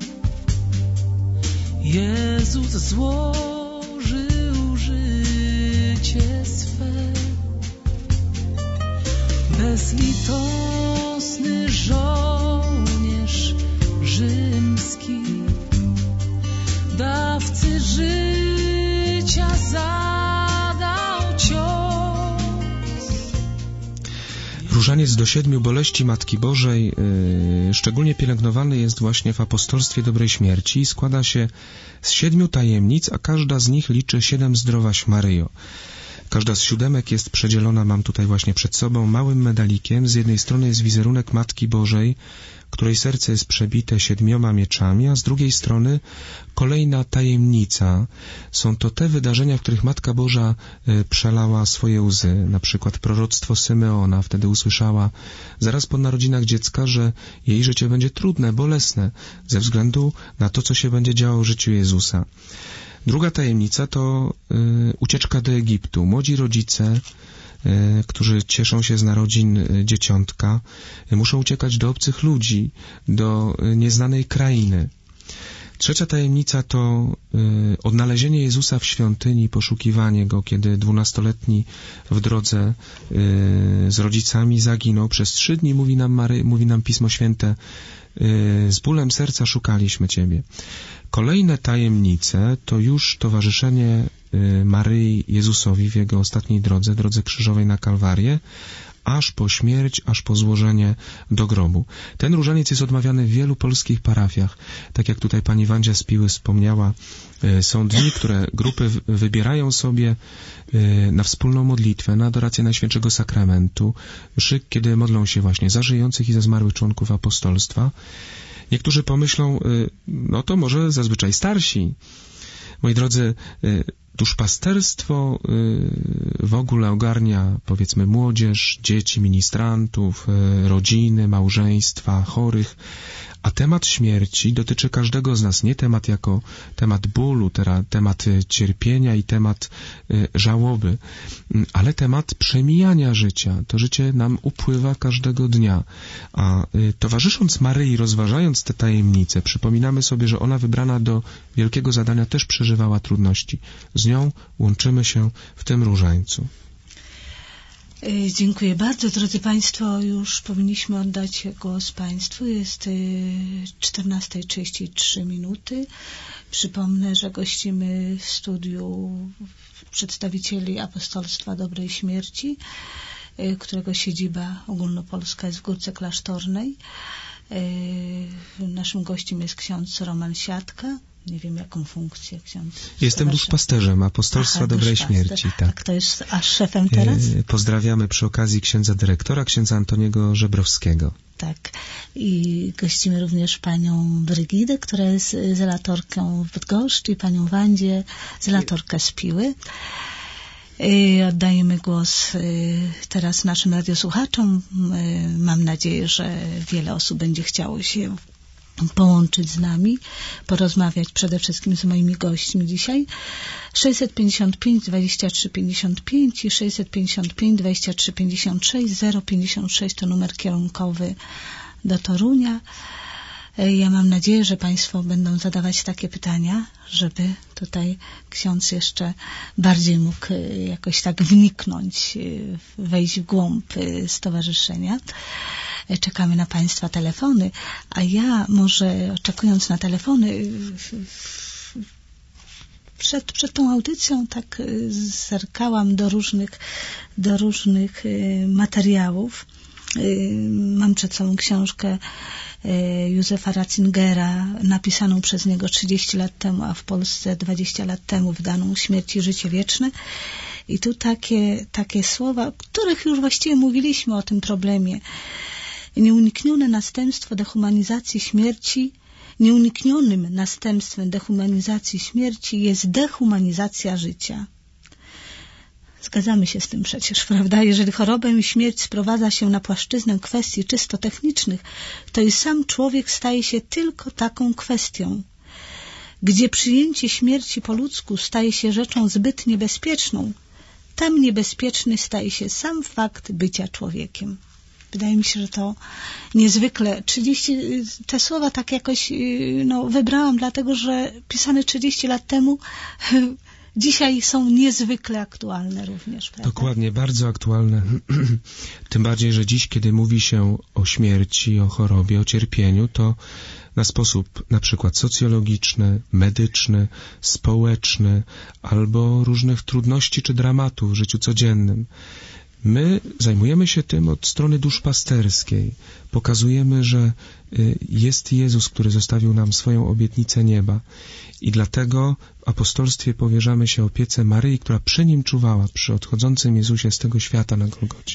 Jezus złożył życie swe, bezlitosny żołnierz rzymski, dawcy życia zadał cios. Różaniec do siedmiu boleści Matki Bożej yy, szczególnie pielęgnowany jest właśnie w apostolstwie dobrej śmierci i składa się z siedmiu tajemnic, a każda z nich liczy siedem zdrowaś Maryjo. Każda z siódemek jest przedzielona, mam tutaj właśnie przed sobą, małym medalikiem. Z jednej strony jest wizerunek Matki Bożej, której serce jest przebite siedmioma mieczami, a z drugiej strony kolejna tajemnica. Są to te wydarzenia, w których Matka Boża y, przelała swoje łzy. Na przykład proroctwo Symeona. Wtedy usłyszała zaraz po narodzinach dziecka, że jej życie będzie trudne, bolesne, ze względu na to, co się będzie działo w życiu Jezusa. Druga tajemnica to y, ucieczka do Egiptu. Młodzi rodzice, y, którzy cieszą się z narodzin y, dzieciątka, y, muszą uciekać do obcych ludzi, do y, nieznanej krainy. Trzecia tajemnica to y, odnalezienie Jezusa w świątyni, poszukiwanie Go, kiedy dwunastoletni w drodze y, z rodzicami zaginął. Przez trzy dni, mówi nam, Mary, mówi nam Pismo Święte, y, z bólem serca szukaliśmy Ciebie. Kolejne tajemnice to już towarzyszenie y, Maryi Jezusowi w Jego ostatniej drodze, drodze krzyżowej na Kalwarię, aż po śmierć, aż po złożenie do grobu. Ten różaniec jest odmawiany w wielu polskich parafiach. Tak jak tutaj pani Wandzia z Piły wspomniała, y, są dni, które grupy w, wybierają sobie y, na wspólną modlitwę, na adorację Najświętszego Sakramentu, szyk, kiedy modlą się właśnie za żyjących i za zmarłych członków apostolstwa. Niektórzy pomyślą, no to może zazwyczaj starsi. Moi drodzy, duszpasterstwo w ogóle ogarnia, powiedzmy, młodzież, dzieci, ministrantów, rodziny, małżeństwa, chorych, a temat śmierci dotyczy każdego z nas. Nie temat jako temat bólu, temat cierpienia i temat żałoby, ale temat przemijania życia. To życie nam upływa każdego dnia. A towarzysząc Maryi, rozważając te tajemnice, przypominamy sobie, że ona wybrana do wielkiego zadania też przeżywała trudności. Z nią łączymy się w tym różańcu. Dziękuję bardzo. Drodzy Państwo, już powinniśmy oddać głos Państwu. Jest czternasta trzydzieści trzy minuty. Przypomnę, że gościmy w studiu przedstawicieli Apostolstwa Dobrej Śmierci, którego siedziba ogólnopolska jest w Górce Klasztornej. Naszym gościem jest ksiądz Roman Siatka. Nie wiem, jaką funkcję ksiądz. Jestem duszpasterzem Apostolstwa Aha, Dobrej Śmierci. Tak. A kto jest aż szefem teraz? Pozdrawiamy przy okazji księdza dyrektora, księdza Antoniego Żebrowskiego. Tak. I gościmy również panią Brygidę, która jest zelatorką w Bydgoszczy, i panią Wandzię, zelatorkę z Piły. I oddajemy głos teraz naszym radiosłuchaczom. Mam nadzieję, że wiele osób będzie chciało się połączyć z nami, porozmawiać przede wszystkim z moimi gośćmi dzisiaj. sześćset pięćdziesiąt pięć, dwadzieścia trzy, pięćdziesiąt pięć i sześćset pięćdziesiąt pięć, dwadzieścia trzy, pięćdziesiąt sześć, zero pięćdziesiąt sześć to numer kierunkowy do Torunia. Ja mam nadzieję, że Państwo będą zadawać takie pytania, żeby tutaj ksiądz jeszcze bardziej mógł jakoś tak wniknąć, wejść w głąb stowarzyszenia. Czekamy na Państwa telefony, a ja może oczekując na telefony przed, przed tą audycją tak zerkałam do różnych, do różnych materiałów. Mam przed sobą książkę Józefa Ratzingera, napisaną przez niego trzydzieści lat temu, a w Polsce dwadzieścia lat temu wydaną, Śmierć i życie wieczne. I tu takie, takie słowa, o których już właściwie mówiliśmy o tym problemie. Nieuniknione następstwo dehumanizacji śmierci, nieuniknionym następstwem dehumanizacji śmierci jest dehumanizacja życia. Zgadzamy się z tym przecież, prawda? Jeżeli chorobę i śmierć sprowadza się na płaszczyznę kwestii czysto technicznych, to i sam człowiek staje się tylko taką kwestią. Gdzie przyjęcie śmierci po ludzku staje się rzeczą zbyt niebezpieczną, tam niebezpieczny staje się sam fakt bycia człowiekiem. Wydaje mi się, że to niezwykle trzydzieści te słowa tak jakoś no, wybrałam, dlatego że pisane trzydzieści lat temu dzisiaj są niezwykle aktualne również. Prawda? Dokładnie, bardzo aktualne. Tym bardziej, że dziś, kiedy mówi się o śmierci, o chorobie, o cierpieniu, to na sposób na przykład socjologiczny, medyczny, społeczny albo różnych trudności czy dramatów w życiu codziennym. My zajmujemy się tym od strony duszpasterskiej. Pokazujemy, że jest Jezus, który zostawił nam swoją obietnicę nieba. I dlatego w apostolstwie powierzamy się opiece Maryi, która przy nim czuwała, przy odchodzącym Jezusie z tego świata na Golgocie.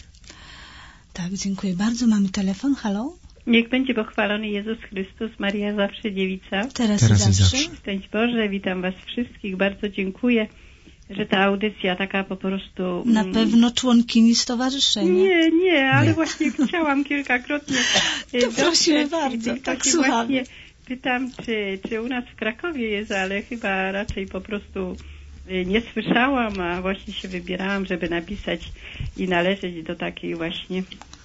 Tak, dziękuję bardzo. Mamy telefon. Halo? Niech będzie pochwalony Jezus Chrystus, Maria zawsze dziewica. Teraz, Teraz i i zawsze. zawsze. Szczęść Boże, witam Was wszystkich. Bardzo dziękuję, że ta audycja taka po prostu... Na pewno członkini stowarzyszenia. Nie, nie, ale Nie. właśnie chciałam kilkakrotnie... e, To prosimy dotrzeć bardzo, i tak się słuchamy. właśnie pytam, czy, czy u nas w Krakowie jest, ale chyba raczej po prostu e, nie słyszałam, a właśnie się wybierałam, żeby napisać i należeć do takiej właśnie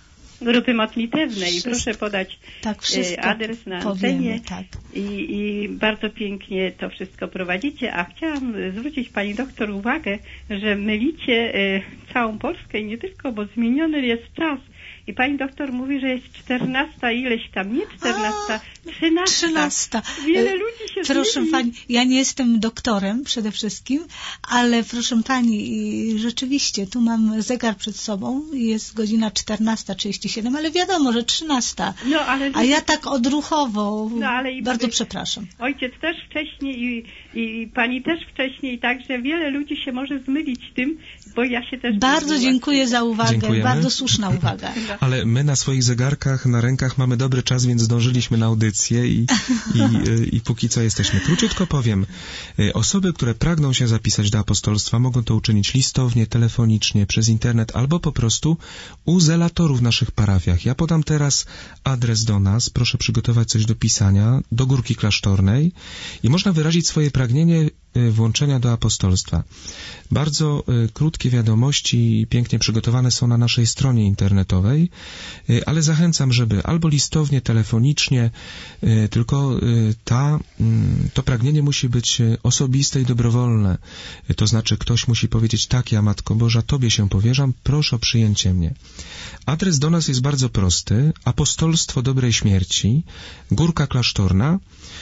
grupy modlitewnej. I Wszystko- proszę podać Tak, wszystko e, adres na powiemy, antenie. tak. I, I bardzo pięknie to wszystko prowadzicie, a chciałam zwrócić Pani doktor uwagę, że mylicie e, całą Polskę i nie tylko, bo zmieniony jest czas. I Pani doktor mówi, że jest czternasta ileś tam, nie czternasta, trzynasta. Trzynasta. Wiele E, ludzi się Proszę zmieni. Pani, ja nie jestem doktorem przede wszystkim, ale proszę Pani, i rzeczywiście, tu mam zegar przed sobą i jest godzina czternasta trzydzieści siedem, ale wiadomo, że trzynasta. No, ale A ja tak odruchowo, No, ale i bardzo powiedz- przepraszam. Ojciec też wcześniej i, i Pani też wcześniej, także wiele ludzi się może zmylić tym, bo ja się też... Bardzo zmyliłam. dziękuję za uwagę, Dziękujemy. bardzo słuszna uwaga. Ale my na swoich zegarkach, na rękach mamy dobry czas, więc zdążyliśmy na audycję i, i, i póki co jesteśmy. Króciutko powiem, osoby, które pragną się zapisać do apostolstwa, mogą to uczynić listownie, telefonicznie, przez internet albo po prostu u zelatorów w naszych parafiach. Ja podam teraz adres do nas, proszę przygotować coś do pisania, do Górki Klasztornej i można wyrazić swoje pragnienie włączenia do apostolstwa. Bardzo y, krótkie wiadomości pięknie przygotowane są na naszej stronie internetowej, y, ale zachęcam, żeby albo listownie, telefonicznie, y, tylko y, ta, y, to pragnienie musi być osobiste i dobrowolne. Y, to znaczy ktoś musi powiedzieć: tak, ja Matko Boża, Tobie się powierzam, proszę o przyjęcie mnie. Adres do nas jest bardzo prosty: Apostolstwo Dobrej Śmierci, Górka Klasztorna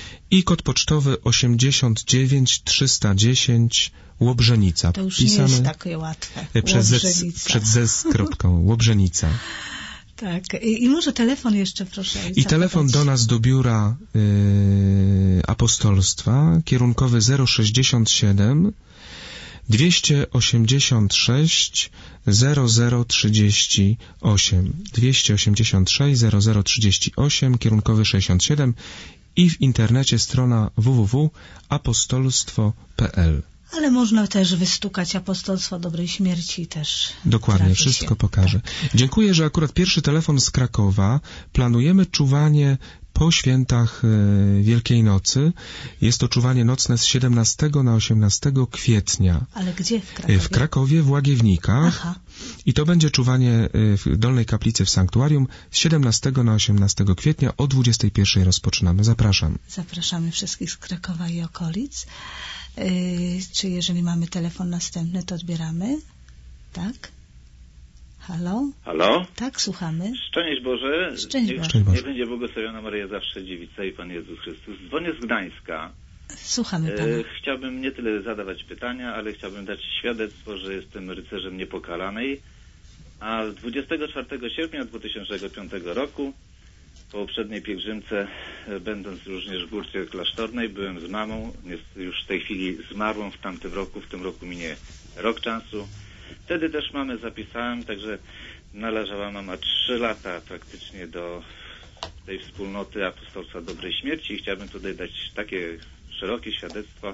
i kod pocztowy osiemdziesiąt dziewięć trzysta dziesięć Łobrzenica. To już nie jest takie łatwe. Przez z, Łobrzenica. przed ze z kropką. Łobrzenica. Tak. I, I może telefon jeszcze, proszę. I telefon do nas do biura y, apostolstwa, kierunkowy zero sześćdziesiąt siedem dwieście osiemdziesiąt sześć zero zero trzydzieści osiem. dwieście osiemdziesiąt sześć zero zero trzydzieści osiem, kierunkowy sześćdziesiąt siedem i w internecie strona w w w kropka apostolstwo kropka p l. Ale można też wystukać Apostolstwo Dobrej Śmierci też. Dokładnie, trafi wszystko się. pokażę. Tak. Dziękuję, że akurat pierwszy telefon z Krakowa. Planujemy czuwanie po świętach e, Wielkiej Nocy. Jest to czuwanie nocne z siedemnastego na osiemnastego kwietnia. Ale gdzie w Krakowie? W Krakowie, w Łagiewnikach. Aha. I to będzie czuwanie e, w Dolnej Kaplicy w Sanktuarium z siedemnastego na osiemnastego kwietnia. O dwudziestej pierwszej rozpoczynamy. Zapraszam. Zapraszamy wszystkich z Krakowa i okolic. Yy, czy jeżeli mamy telefon następny, to odbieramy? Tak? Halo? Halo? Tak, słuchamy. Szczęść Boże. Szczęść niech, Boże. niech będzie błogosławiona Maryja zawsze dziewica i Pan Jezus Chrystus. Dzwonię z Gdańska. Słuchamy Pana. E, chciałbym nie tyle zadawać pytania, ale chciałbym dać świadectwo, że jestem rycerzem niepokalanej. A dwudziestego czwartego sierpnia dwa tysiące piątego roku, po poprzedniej pielgrzymce, e, będąc również w Górce Klasztornej, byłem z mamą, jest już w tej chwili zmarłą w tamtym roku, w tym roku minie rok czasu. Wtedy też mamę zapisałem, także należała mama trzy lata praktycznie do tej wspólnoty Apostolstwa Dobrej Śmierci i chciałbym tutaj dać takie szerokie świadectwo,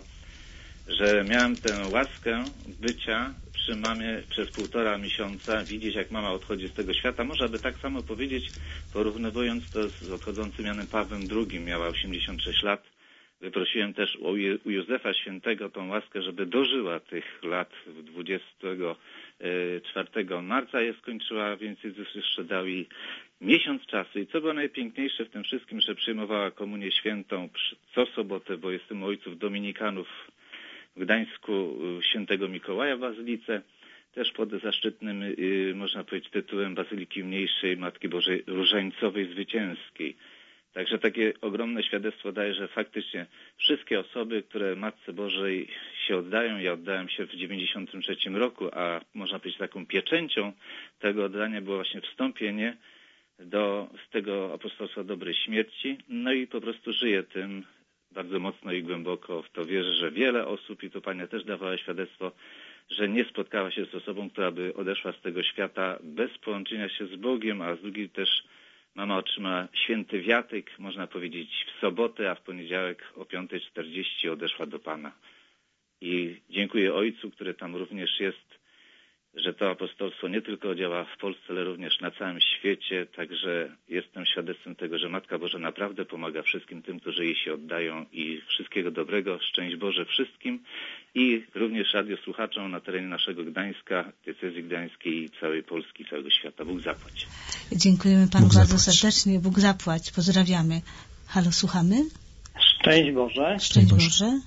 że miałem tę łaskę bycia przy mamie przez półtora miesiąca, widzieć jak mama odchodzi z tego świata. Można by tak samo powiedzieć, porównywując to z odchodzącym Janem Pawłem drugi, miała osiemdziesiąt sześć lat. Wyprosiłem też u Józefa Świętego tą łaskę, żeby dożyła tych lat. dwudziestego czwartego marca je skończyła, więc Jezus jeszcze dał jej miesiąc czasu. I co było najpiękniejsze w tym wszystkim, że przyjmowała komunię świętą co sobotę, bo jestem u ojców dominikanów w Gdańsku, świętego Mikołaja w Bazylice, też pod zaszczytnym, można powiedzieć, tytułem Bazyliki Mniejszej Matki Bożej Różańcowej Zwycięskiej. Także takie ogromne świadectwo daje, że faktycznie wszystkie osoby, które Matce Bożej się oddają, ja oddałem się w dziewięćdziesiątym trzecim roku, a można powiedzieć taką pieczęcią tego oddania było właśnie wstąpienie do z tego apostolstwa dobrej śmierci. No i po prostu żyję tym bardzo mocno i głęboko w to wierzę, że wiele osób, i to Pani też dawała świadectwo, że nie spotkała się z osobą, która by odeszła z tego świata bez połączenia się z Bogiem, a z drugiej też mama otrzymała święty wiatyk, można powiedzieć w sobotę, a w poniedziałek o piąta czterdzieści odeszła do Pana. I dziękuję Ojcu, który tam również jest, że to apostolstwo nie tylko działa w Polsce, ale również na całym świecie. Także jestem świadectwem tego, że Matka Boża naprawdę pomaga wszystkim tym, którzy jej się oddają i wszystkiego dobrego. Szczęść Boże wszystkim i również radiosłuchaczom na terenie naszego Gdańska, diecezji gdańskiej i całej Polski, całego świata. Bóg zapłać. Dziękujemy Panu Bóg bardzo zapłać. serdecznie. Bóg zapłać. Pozdrawiamy. Halo, słuchamy? Szczęść Boże. Szczęść Boże. Boże.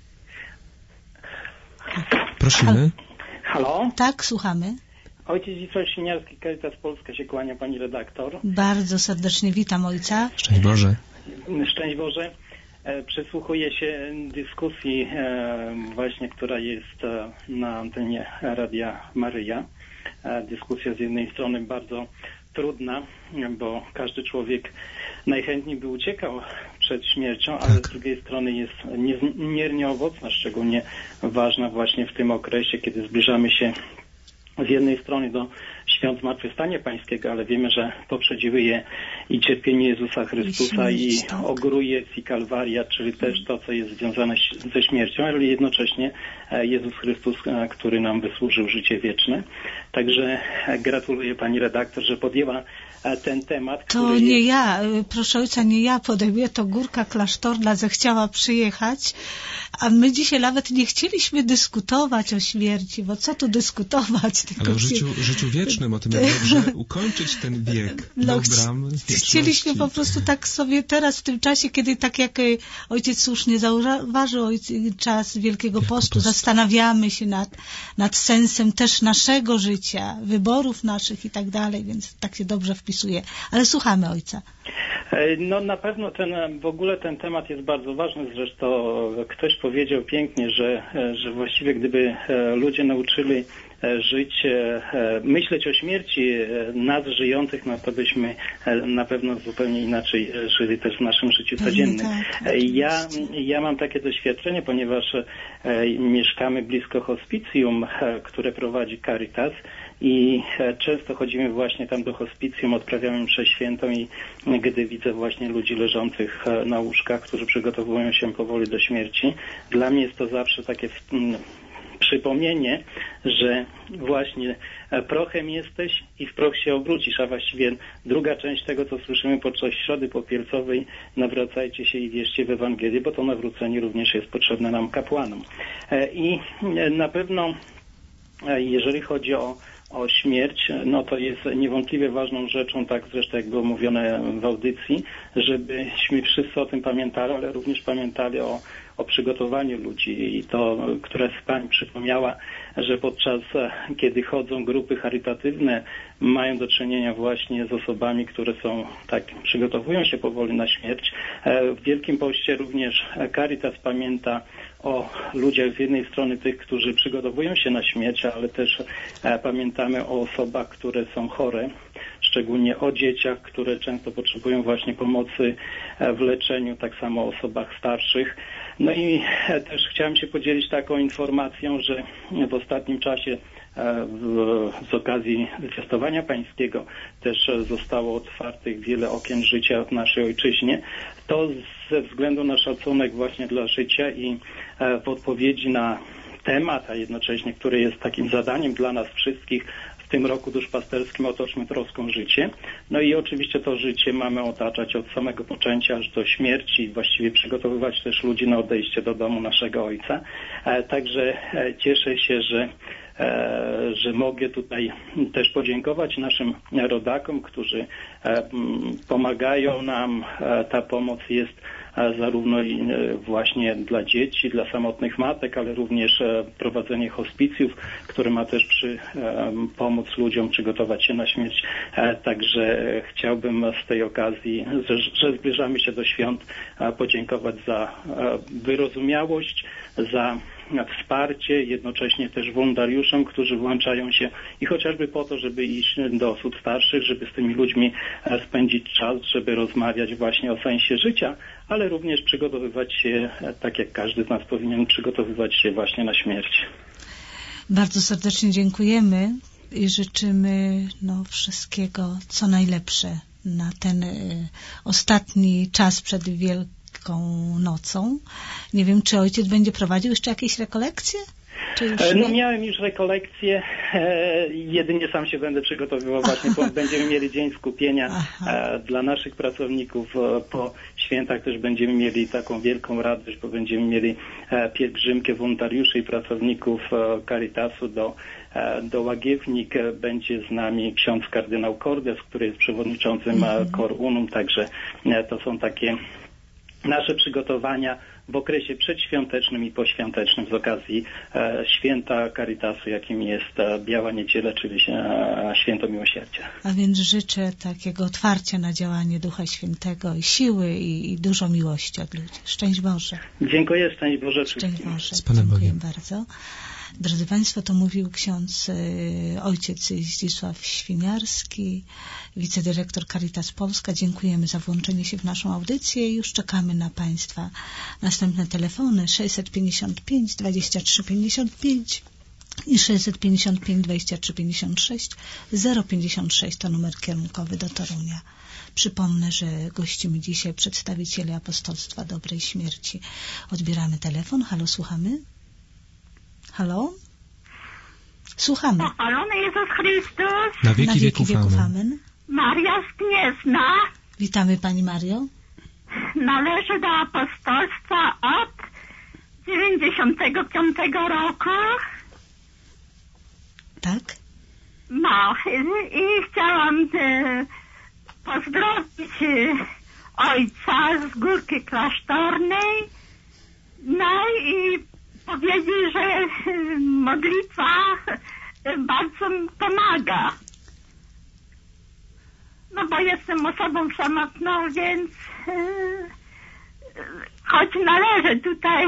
Prosimy. Halo? Tak, słuchamy. Ojciec Zdzisław Siniarski, Caritas Polska, się kłania pani redaktor. Bardzo serdecznie witam ojca. Szczęść Boże. Szczęść Boże. E, Przysłuchuję się dyskusji e, właśnie, która jest e, na antenie Radia Maryja. E, Dyskusja z jednej strony bardzo trudna, bo każdy człowiek najchętniej by uciekał przed śmiercią, ale Tak. z drugiej strony jest niezmiernie owocna, szczególnie ważna właśnie w tym okresie, kiedy zbliżamy się z jednej strony do świąt Zmartwychwstania Pańskiego, ale wiemy, że poprzedziły je i cierpienie Jezusa Chrystusa I śmierć, i tak. ogrójec i Kalwaria, czyli też to, co jest związane ze śmiercią, ale jednocześnie Jezus Chrystus, który nam wysłużył życie wieczne. Także gratuluję pani redaktor, że podjęła ten temat, To który nie jest... ja, proszę ojca, nie ja podejmuję, to Górka Klasztorna zechciała przyjechać, a my dzisiaj nawet nie chcieliśmy dyskutować o śmierci, bo co tu dyskutować? Tylko Ale o życiu, życiu wiecznym, o tym, jak dobrze ukończyć ten wiek No, do chci- bram wieczności. Chcieliśmy po prostu tak sobie teraz, w tym czasie, kiedy tak jak e, ojciec słusznie zauważył ojc- czas Wielkiego Wielkiego Postu, Postu. zastanawiamy się nad, nad sensem też naszego życia, wyborów naszych i tak dalej, więc tak się dobrze wpisuje. Ale słuchamy ojca. No na pewno ten, w ogóle ten temat jest bardzo ważny. Zresztą ktoś powiedział pięknie, że, że właściwie gdyby ludzie nauczyli żyć, myśleć o śmierci nas żyjących, no to byśmy na pewno zupełnie inaczej żyli też w naszym życiu codziennym. tak, Ja, ja mam takie doświadczenie, ponieważ mieszkamy blisko hospicjum, które prowadzi Caritas i często chodzimy właśnie tam do hospicjum, odprawiamy mszę świętą i gdy widzę właśnie ludzi leżących na łóżkach, którzy przygotowują się powoli do śmierci, dla mnie jest to zawsze takie przypomnienie, że właśnie prochem jesteś i w proch się obrócisz, a właściwie druga część tego, co słyszymy podczas Środy Popielcowej, nawracajcie się i wierzcie w Ewangelię, bo to nawrócenie również jest potrzebne nam kapłanom. I na pewno jeżeli chodzi o o śmierć, no to jest niewątpliwie ważną rzeczą, tak zresztą jak było mówione w audycji, żebyśmy wszyscy o tym pamiętali, ale również pamiętali o, o przygotowaniu ludzi i to, które Pani przypomniała, że podczas kiedy chodzą grupy charytatywne, mają do czynienia właśnie z osobami, które są, tak, przygotowują się powoli na śmierć. W Wielkim Poście również Caritas pamięta o ludziach z jednej strony tych, którzy przygotowują się na śmierć, ale też pamiętamy o osobach, które są chore, szczególnie o dzieciach, które często potrzebują właśnie pomocy w leczeniu, tak samo o osobach starszych. No i też chciałem się podzielić taką informacją, że w ostatnim czasie w, z okazji zwiastowania pańskiego też zostało otwartych wiele okien życia w naszej ojczyźnie. To ze względu na szacunek właśnie dla życia i w odpowiedzi na temat, a jednocześnie, który jest takim zadaniem dla nas wszystkich w tym roku duszpasterskim, otoczmy troską życie. No i oczywiście to życie mamy otaczać od samego poczęcia aż do śmierci i właściwie przygotowywać też ludzi na odejście do domu naszego Ojca. Także cieszę się, że że mogę tutaj też podziękować naszym rodakom, którzy pomagają nam. Ta pomoc jest zarówno i właśnie dla dzieci, dla samotnych matek, ale również prowadzenie hospicjów, które ma też przy, pomóc ludziom przygotować się na śmierć. Także chciałbym z tej okazji, że, że zbliżamy się do świąt, podziękować za wyrozumiałość, za wsparcie, jednocześnie też wolontariuszom, którzy włączają się i chociażby po to, żeby iść do osób starszych, żeby z tymi ludźmi spędzić czas, żeby rozmawiać właśnie o sensie życia, ale również przygotowywać się, tak jak każdy z nas powinien przygotowywać się właśnie na śmierć. Bardzo serdecznie dziękujemy i życzymy no, wszystkiego, co najlepsze na ten y, ostatni czas przed Wielką Nocą. Nie wiem, czy ojciec będzie prowadził jeszcze jakieś rekolekcje? Czy już no miałem już rekolekcje, e, jedynie sam się będę przygotowywał właśnie, bo będziemy mieli dzień skupienia e, dla naszych pracowników. E, po świętach też będziemy mieli taką wielką radość, bo będziemy mieli e, pielgrzymkę wolontariuszy i pracowników e, Caritasu do do Łagiewnik. Będzie z nami ksiądz kardynał Kordes, który jest przewodniczącym mm-hmm. Cor Unum, także e, to są takie nasze przygotowania w okresie przedświątecznym i poświątecznym z okazji e, święta Caritasu, jakim jest e, Biała Niedziela, czyli e, Święto Miłosierdzia. A więc życzę takiego otwarcia na działanie Ducha Świętego i siły i, i dużo miłości od ludzi. Szczęść Boże. Dziękuję, szczęść Boże. Szczęść Boże. Z Panem Dziękuję Bogiem. bardzo. Drodzy Państwo, to mówił ksiądz y, ojciec Zdzisław Świniarski, wicedyrektor Caritas Polska. Dziękujemy za włączenie się w naszą audycję i już czekamy na Państwa następne telefony sześćset pięćdziesiąt pięć dwadzieścia trzy pięćdziesiąt pięć i sześćset pięćdziesiąt pięć dwadzieścia trzy pięćdziesiąt sześć zero pięćdziesiąt sześć to numer kierunkowy do Torunia. Przypomnę, że gościmy dzisiaj przedstawicieli apostolstwa dobrej śmierci. Odbieramy telefon. Halo, słuchamy? Halo? Słuchamy. Pochwalony Jezus Chrystus. Na wieki, Na wieki wieków, wieków amen. amen. Maria z Gniezna Witamy Pani Mario. należy do apostolstwa od dziewięćdziesiątego piątego roku. Tak? No i, i chciałam e, pozdrowić e, ojca z Górki Klasztornej. No i powiedzieć, że e, modlitwa e, bardzo mi pomaga. No bo jestem osobą samotną, więc e, choć należę tutaj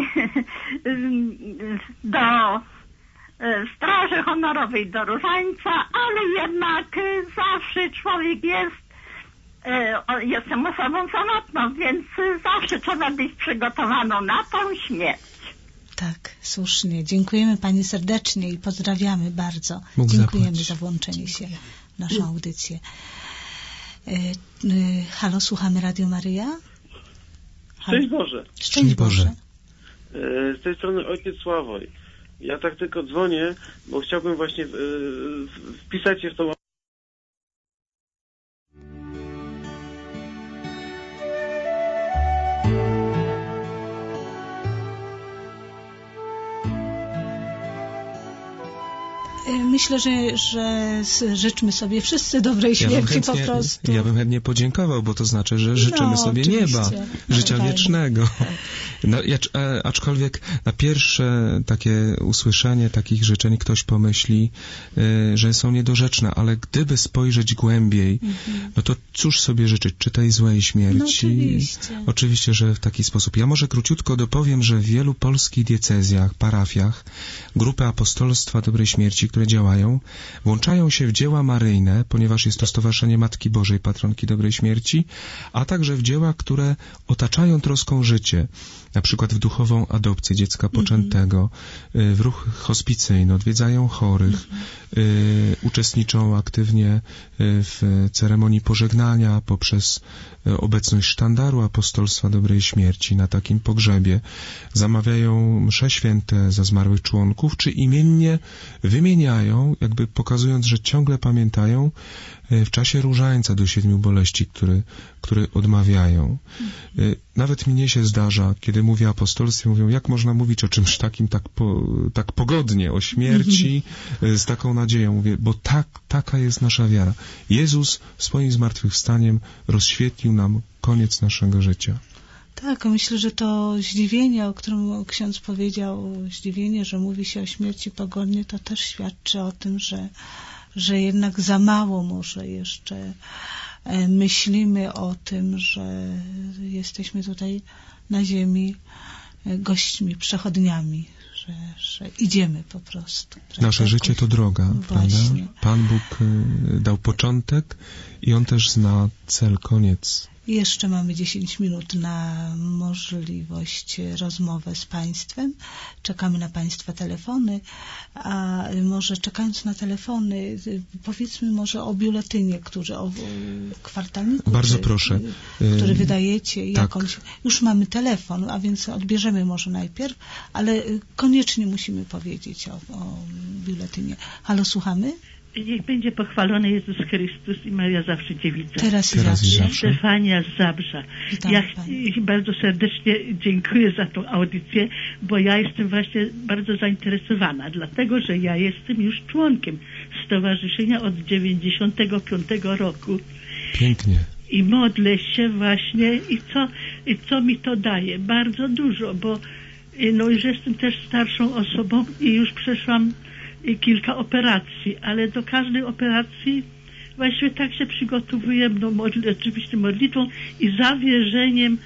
do Straży Honorowej, do Różańca, ale jednak zawsze człowiek jest, jestem osobą samotną, więc zawsze trzeba być przygotowaną na tą śmierć. Tak, słusznie. Dziękujemy Pani serdecznie i pozdrawiamy bardzo. Mógł Dziękujemy zapłacić. za włączenie się w naszą audycję. E, e, halo, słuchamy Radio Maryja? Halo. Szczęść Boże. Szczęść Boże. Z tej strony ojciec Sławoj. Ja tak tylko dzwonię, bo chciałbym właśnie yy, wpisać się w tą... Myślę, że, że życzmy sobie wszyscy dobrej śmierci, ja po prostu. Ja bym chętnie podziękował, bo to znaczy, że życzymy no, sobie oczywiście. nieba, życia no, wiecznego. Tak. No, aczkolwiek na pierwsze takie usłyszenie takich życzeń ktoś pomyśli, y, że są niedorzeczne, ale gdyby spojrzeć głębiej, mhm. no to cóż sobie życzyć? Czy tej złej śmierci? No, oczywiście. Oczywiście, że w taki sposób. Ja może króciutko dopowiem, że w wielu polskich diecezjach, parafiach grupy apostolstwa dobrej śmierci, które działają, włączają się w dzieła maryjne, ponieważ jest to Stowarzyszenie Matki Bożej, Patronki Dobrej Śmierci, a także w dzieła, które otaczają troską życie, na przykład w duchową adopcję dziecka poczętego, mm-hmm. w ruch hospicyjny, odwiedzają chorych, mm-hmm. y, uczestniczą aktywnie w ceremonii pożegnania poprzez obecność sztandaru apostolstwa Dobrej Śmierci na takim pogrzebie, zamawiają msze święte za zmarłych członków, czy imiennie wymieniają, jakby pokazując, że ciągle pamiętają w czasie różańca do siedmiu boleści, który, który odmawiają. Nawet mnie się zdarza, kiedy mówię o apostolstwie, mówią, jak można mówić o czymś takim tak, po, tak pogodnie, o śmierci, z taką nadzieją. Mówię, bo tak, taka jest nasza wiara. Jezus swoim zmartwychwstaniem rozświetlił nam koniec naszego życia. Tak, myślę, że to zdziwienie, o którym ksiądz powiedział, zdziwienie, że mówi się o śmierci pogodnie, to też świadczy o tym, że, że jednak za mało może jeszcze myślimy o tym, że jesteśmy tutaj na ziemi gośćmi, przechodniami, że, że idziemy po prostu. Nasze jakoś... życie to droga, prawda? Pan Bóg dał początek i On też zna cel, koniec. Jeszcze mamy dziesięć minut na możliwość rozmowy z Państwem. Czekamy na Państwa telefony, a może czekając na telefony, powiedzmy może o biuletynie, który o kwartalniku. Bardzo czy, proszę. Który wydajecie. Tak. Jakąś, już mamy telefon, a więc odbierzemy może najpierw, ale koniecznie musimy powiedzieć o, o biuletynie. Halo, słuchamy? Niech będzie pochwalony Jezus Chrystus i Maria Zawsze Dziewica. Teraz i Teraz zawsze. zawsze. Stefania z Zabrza. Witam ja Pani. bardzo serdecznie dziękuję za tą audycję, bo ja jestem właśnie bardzo zainteresowana, dlatego, że ja jestem już członkiem stowarzyszenia od dziewięćdziesiątego piątego roku. Pięknie. I modlę się właśnie i co, i co mi to daje? Bardzo dużo, bo no już jestem też starszą osobą i już przeszłam kilka operacji, ale do każdej operacji właściwie tak się przygotowuję, no modl- oczywiście modlitwą i zawierzeniem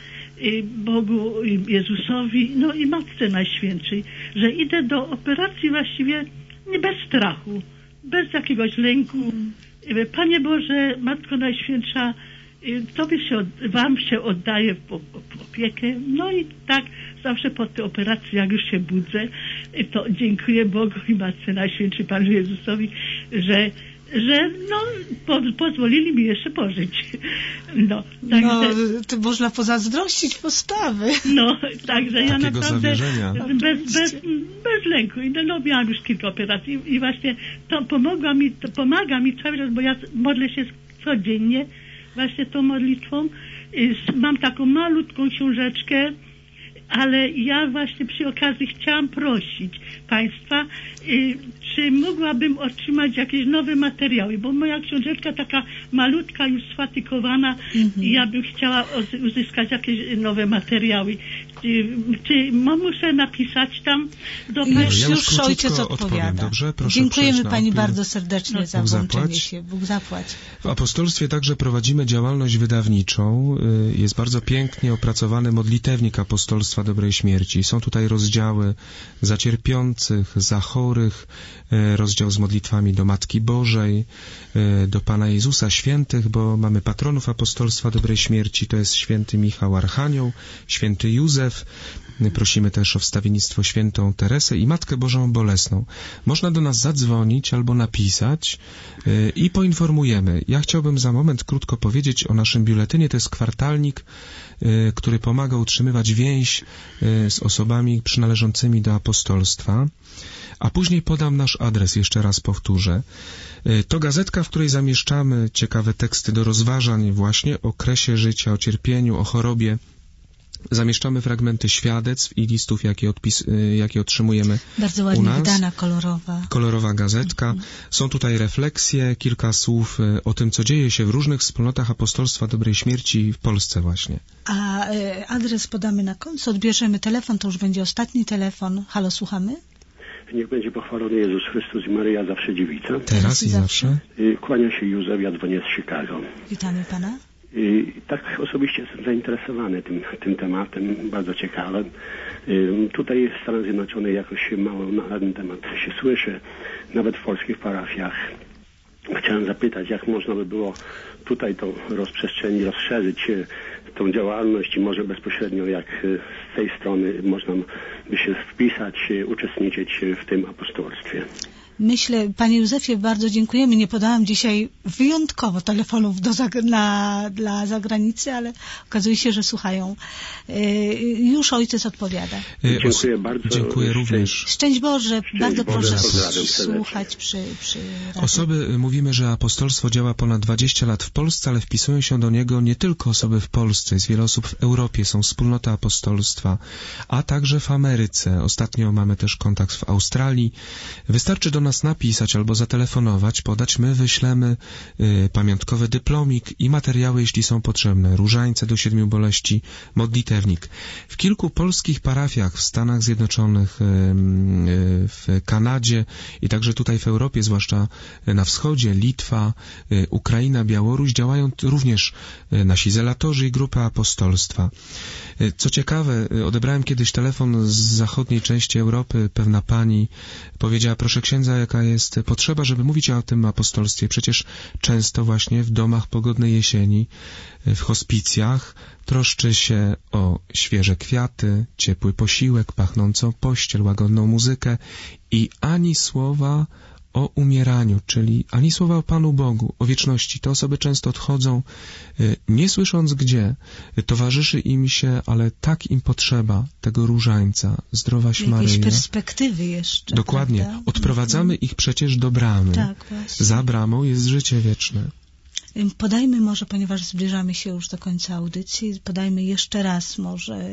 Bogu, Jezusowi, no i Matce Najświętszej, że idę do operacji właściwie nie bez strachu, bez jakiegoś lęku. Panie Boże, Matko Najświętsza, Tobie się, Wam się oddaję w opiekę. No i tak zawsze po tej operacji, jak już się budzę, to dziękuję Bogu i Matce Najświętszej, Panu Jezusowi, że, że no, po, pozwolili mi jeszcze pożyć. No, także, no to można pozazdrościć postawy. No, także ja Takiego naprawdę bez, bez, bez lęku. I no, miałam już kilka operacji i właśnie to pomogła mi, to pomaga mi cały czas, bo ja modlę się codziennie właśnie tą modlitwą. Mam taką malutką książeczkę, ale ja właśnie przy okazji chciałam prosić Państwa, y, czy mogłabym otrzymać jakieś nowe materiały, bo moja książeczka taka malutka, już sfatykowana, mm-hmm. i ja bym chciała uzyskać jakieś nowe materiały. Czy, czy muszę napisać tam do Państwa? Już, ja już, już ojciec odpowiada. Dobrze? Proszę. Dziękujemy Pani bardzo serdecznie no, za włączenie się. Bóg zapłać. W apostolstwie także prowadzimy działalność wydawniczą. Jest bardzo pięknie opracowany modlitewnik apostolstwa Dobrej Śmierci. Są tutaj rozdziały za cierpiących, za chorych, rozdział z modlitwami do Matki Bożej, do Pana Jezusa, świętych, bo mamy patronów apostolstwa Dobrej Śmierci, to jest święty Michał Archanioł, święty Józef, Józef. Prosimy też o wstawiennictwo świętą Teresę i Matkę Bożą Bolesną. Można do nas zadzwonić albo napisać yy, i poinformujemy. Ja chciałbym za moment krótko powiedzieć o naszym biuletynie. To jest kwartalnik, yy, który pomaga utrzymywać więź yy, z osobami przynależącymi do apostolstwa. A później podam nasz adres, jeszcze raz powtórzę. To gazetka, w której zamieszczamy ciekawe teksty do rozważań właśnie o kresie życia, o cierpieniu, o chorobie. Zamieszczamy fragmenty świadectw i listów, jakie, odpis, jakie otrzymujemy Bardzo ładnie u nas. wydana, kolorowa. Kolorowa gazetka. Mhm. Są tutaj refleksje, kilka słów o tym, co dzieje się w różnych wspólnotach Apostolstwa Dobrej Śmierci w Polsce właśnie. A y, adres podamy na końcu, odbierzemy telefon, to już będzie ostatni telefon. Halo, słuchamy? Niech będzie pochwalony Jezus Chrystus i Maryja zawsze dziewica. Teraz i zawsze. Kłania się Józef, ja dzwonię z Chicago. Witamy Pana. I tak osobiście jestem zainteresowany tym, tym tematem, bardzo ciekawym. Tutaj w Stanach Zjednoczonych jakoś mało na ten temat się słyszy, nawet w polskich parafiach. Chciałem zapytać, jak można by było tutaj to rozprzestrzenić, rozszerzyć tą działalność i może bezpośrednio jak z tej strony można by się wpisać, uczestniczyć w tym apostolstwie. Myślę, Panie Józefie, bardzo dziękujemy. Nie podałam dzisiaj wyjątkowo telefonów do zag- na, dla zagranicy, ale okazuje się, że słuchają. Yy, już ojciec odpowiada. Yy, dziękuję bardzo. Dziękuję również. Szczęść Boże. Szczęść bardzo Boże. proszę słuchać przy, przy radiu. Osoby, mówimy, że apostolstwo działa ponad dwadzieścia lat w Polsce, ale wpisują się do niego nie tylko osoby w Polsce. Jest wiele osób w Europie, są wspólnoty apostolstwa, a także w Ameryce. Ostatnio mamy też kontakt w Australii. Wystarczy do nas napisać albo zatelefonować, podać, my wyślemy y, pamiątkowy dyplomik i materiały, jeśli są potrzebne, różańce do siedmiu boleści, modlitewnik. W kilku polskich parafiach w Stanach Zjednoczonych, y, y, w Kanadzie i także tutaj w Europie, zwłaszcza na wschodzie, Litwa, y, Ukraina, Białoruś, działają również y, nasi zelatorzy i grupy apostolstwa. Y, co ciekawe, y, odebrałem kiedyś telefon z zachodniej części Europy, pewna pani powiedziała, proszę księdza, jaka jest potrzeba, żeby mówić o tym apostolstwie. Przecież często właśnie w domach pogodnej jesieni, w hospicjach troszczy się o świeże kwiaty, ciepły posiłek, pachnącą pościel, łagodną muzykę i ani słowa o umieraniu, czyli ani słowa o Panu Bogu, o wieczności. Te osoby często odchodzą, nie słysząc gdzie. Towarzyszy im się, ale tak im potrzeba tego różańca, zdrowaś Maryjo. Jakieś perspektywy jeszcze. Dokładnie. Prawda? Odprowadzamy ich przecież do bramy. Tak, właśnie. Za bramą jest życie wieczne. Podajmy może, ponieważ zbliżamy się już do końca audycji, podajmy jeszcze raz może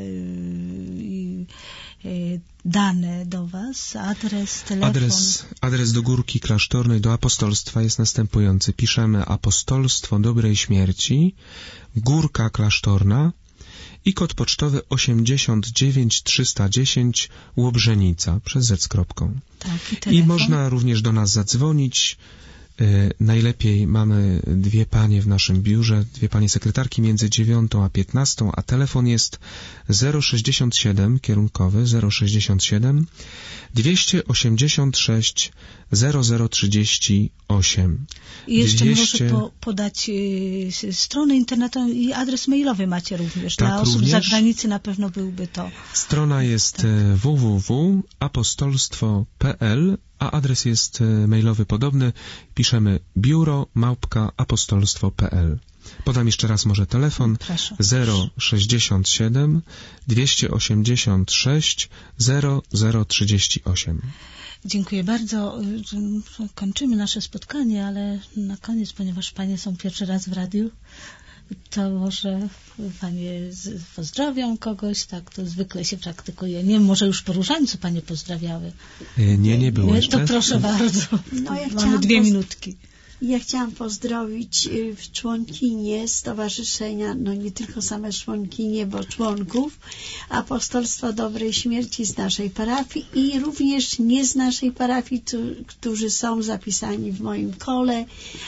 yy, yy, dane do Was, adres, telefon. Adres, adres do Górki Klasztornej, do apostolstwa jest następujący. Piszemy Apostolstwo Dobrej Śmierci, Górka Klasztorna i kod pocztowy osiemdziesiąt dziewięć trzysta dziesięć Łobrzenica przez Z z kropką. Tak, i, I można również do nas zadzwonić. Najlepiej mamy dwie panie w naszym biurze, dwie panie sekretarki między dziewiątą a piętnastą, a telefon jest zero sześćdziesiąt siedem kierunkowy, zero sześćdziesiąt siedem dwieście osiemdziesiąt sześć zero zero trzydzieści osiem. I jeszcze dwieście... może po, podać y, stronę internetową i adres mailowy macie również. Tak, dla osób również. z zagranicy na pewno byłby to. Strona jest tak. w w w kropka apostolstwo kropka p l, a adres jest mailowy podobny. Piszemy biuro małpka apostolstwo kropka p l. Podam jeszcze raz może telefon. Proszę. zero sześćdziesiąt siedem dwieście osiemdziesiąt sześć zero zero trzydzieści osiem. Dziękuję bardzo. Kończymy nasze spotkanie, ale na koniec, ponieważ panie są pierwszy raz w radiu, to może panie pozdrowią kogoś, tak to zwykle się praktykuje. Nie wiem, może już po różańcu panie pozdrawiały. Nie, nie było jeszcze. To proszę bardzo. No, ja Mamy dwie minutki. Ja chciałam pozdrowić członkinie Stowarzyszenia, no nie tylko same członkinie, bo członków Apostolstwa Dobrej Śmierci z naszej parafii i również nie z naszej parafii, którzy są zapisani w moim kole,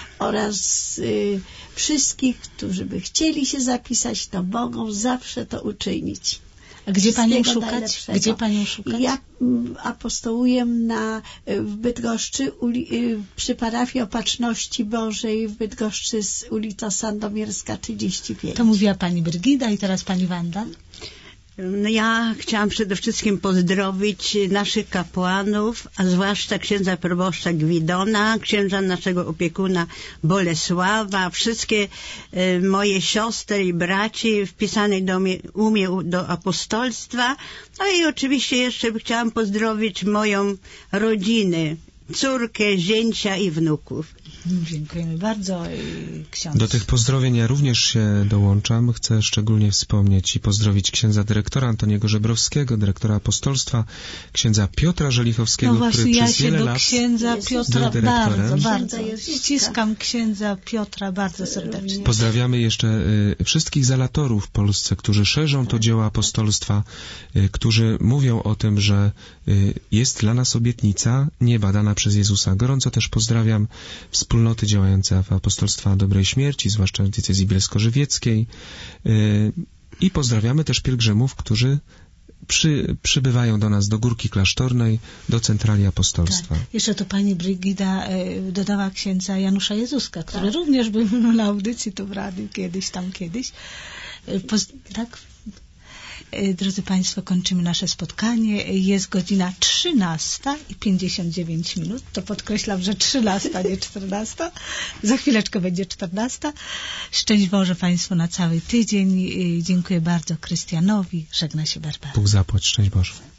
oraz y, wszystkich, którzy by chcieli się zapisać, to mogą zawsze to uczynić. A gdzie panią szukać? Gdzie panią szukać? Ja apostołuję na, w Bydgoszczy uli, przy parafii Opatrzności Bożej w Bydgoszczy z ulica Sandomierska trzydzieści pięć. To mówiła pani Brygida i teraz pani Wanda. No ja chciałam przede wszystkim pozdrowić naszych kapłanów, a zwłaszcza księdza proboszcza Gwidona, księdza naszego opiekuna Bolesława, wszystkie e, moje siostry i braci wpisanych do mnie, u mnie do apostolstwa. No i oczywiście jeszcze chciałam pozdrowić moją rodzinę, córkę, zięcia i wnuków. Dziękujemy bardzo. Ksiądz. Do tych pozdrowień ja również się dołączam. Chcę szczególnie wspomnieć i pozdrowić księdza dyrektora Antoniego Żebrowskiego, dyrektora apostolstwa, księdza Piotra Żelichowskiego, no właśnie, który ja przez się wiele do lat księdza Piotra był bardzo, dyrektorem. bardzo ściskam księdza Piotra bardzo serdecznie. Pozdrawiamy jeszcze y, wszystkich zalatorów w Polsce, którzy szerzą to dzieło apostolstwa, y, którzy mówią o tym, że y, jest dla nas obietnica nieba dana przez Jezusa. Gorąco też pozdrawiam wspólnoty działające w apostolstwa Dobrej Śmierci, zwłaszcza w diecezji bielsko-żywieckiej, y, i pozdrawiamy też pielgrzymów, którzy Przy, przybywają do nas do Górki Klasztornej, do centrali apostolstwa. Tak. Jeszcze to pani Brygida y, dodała księdza Janusza Jezuska, który tak. również był na audycji tu w radiu kiedyś, tam kiedyś. Y, poz, tak? Y, drodzy Państwo, kończymy nasze spotkanie. Jest godzina trzynasta i pięćdziesiąt dziewięć minut. To podkreślam, że trzynasta, nie czternasta. Za chwileczkę będzie czternasta. Szczęść Boże Państwu na cały tydzień. Y, dziękuję bardzo Krystianowi. Żegna się Barbara. Bóg zapłać. Szczęść Boże.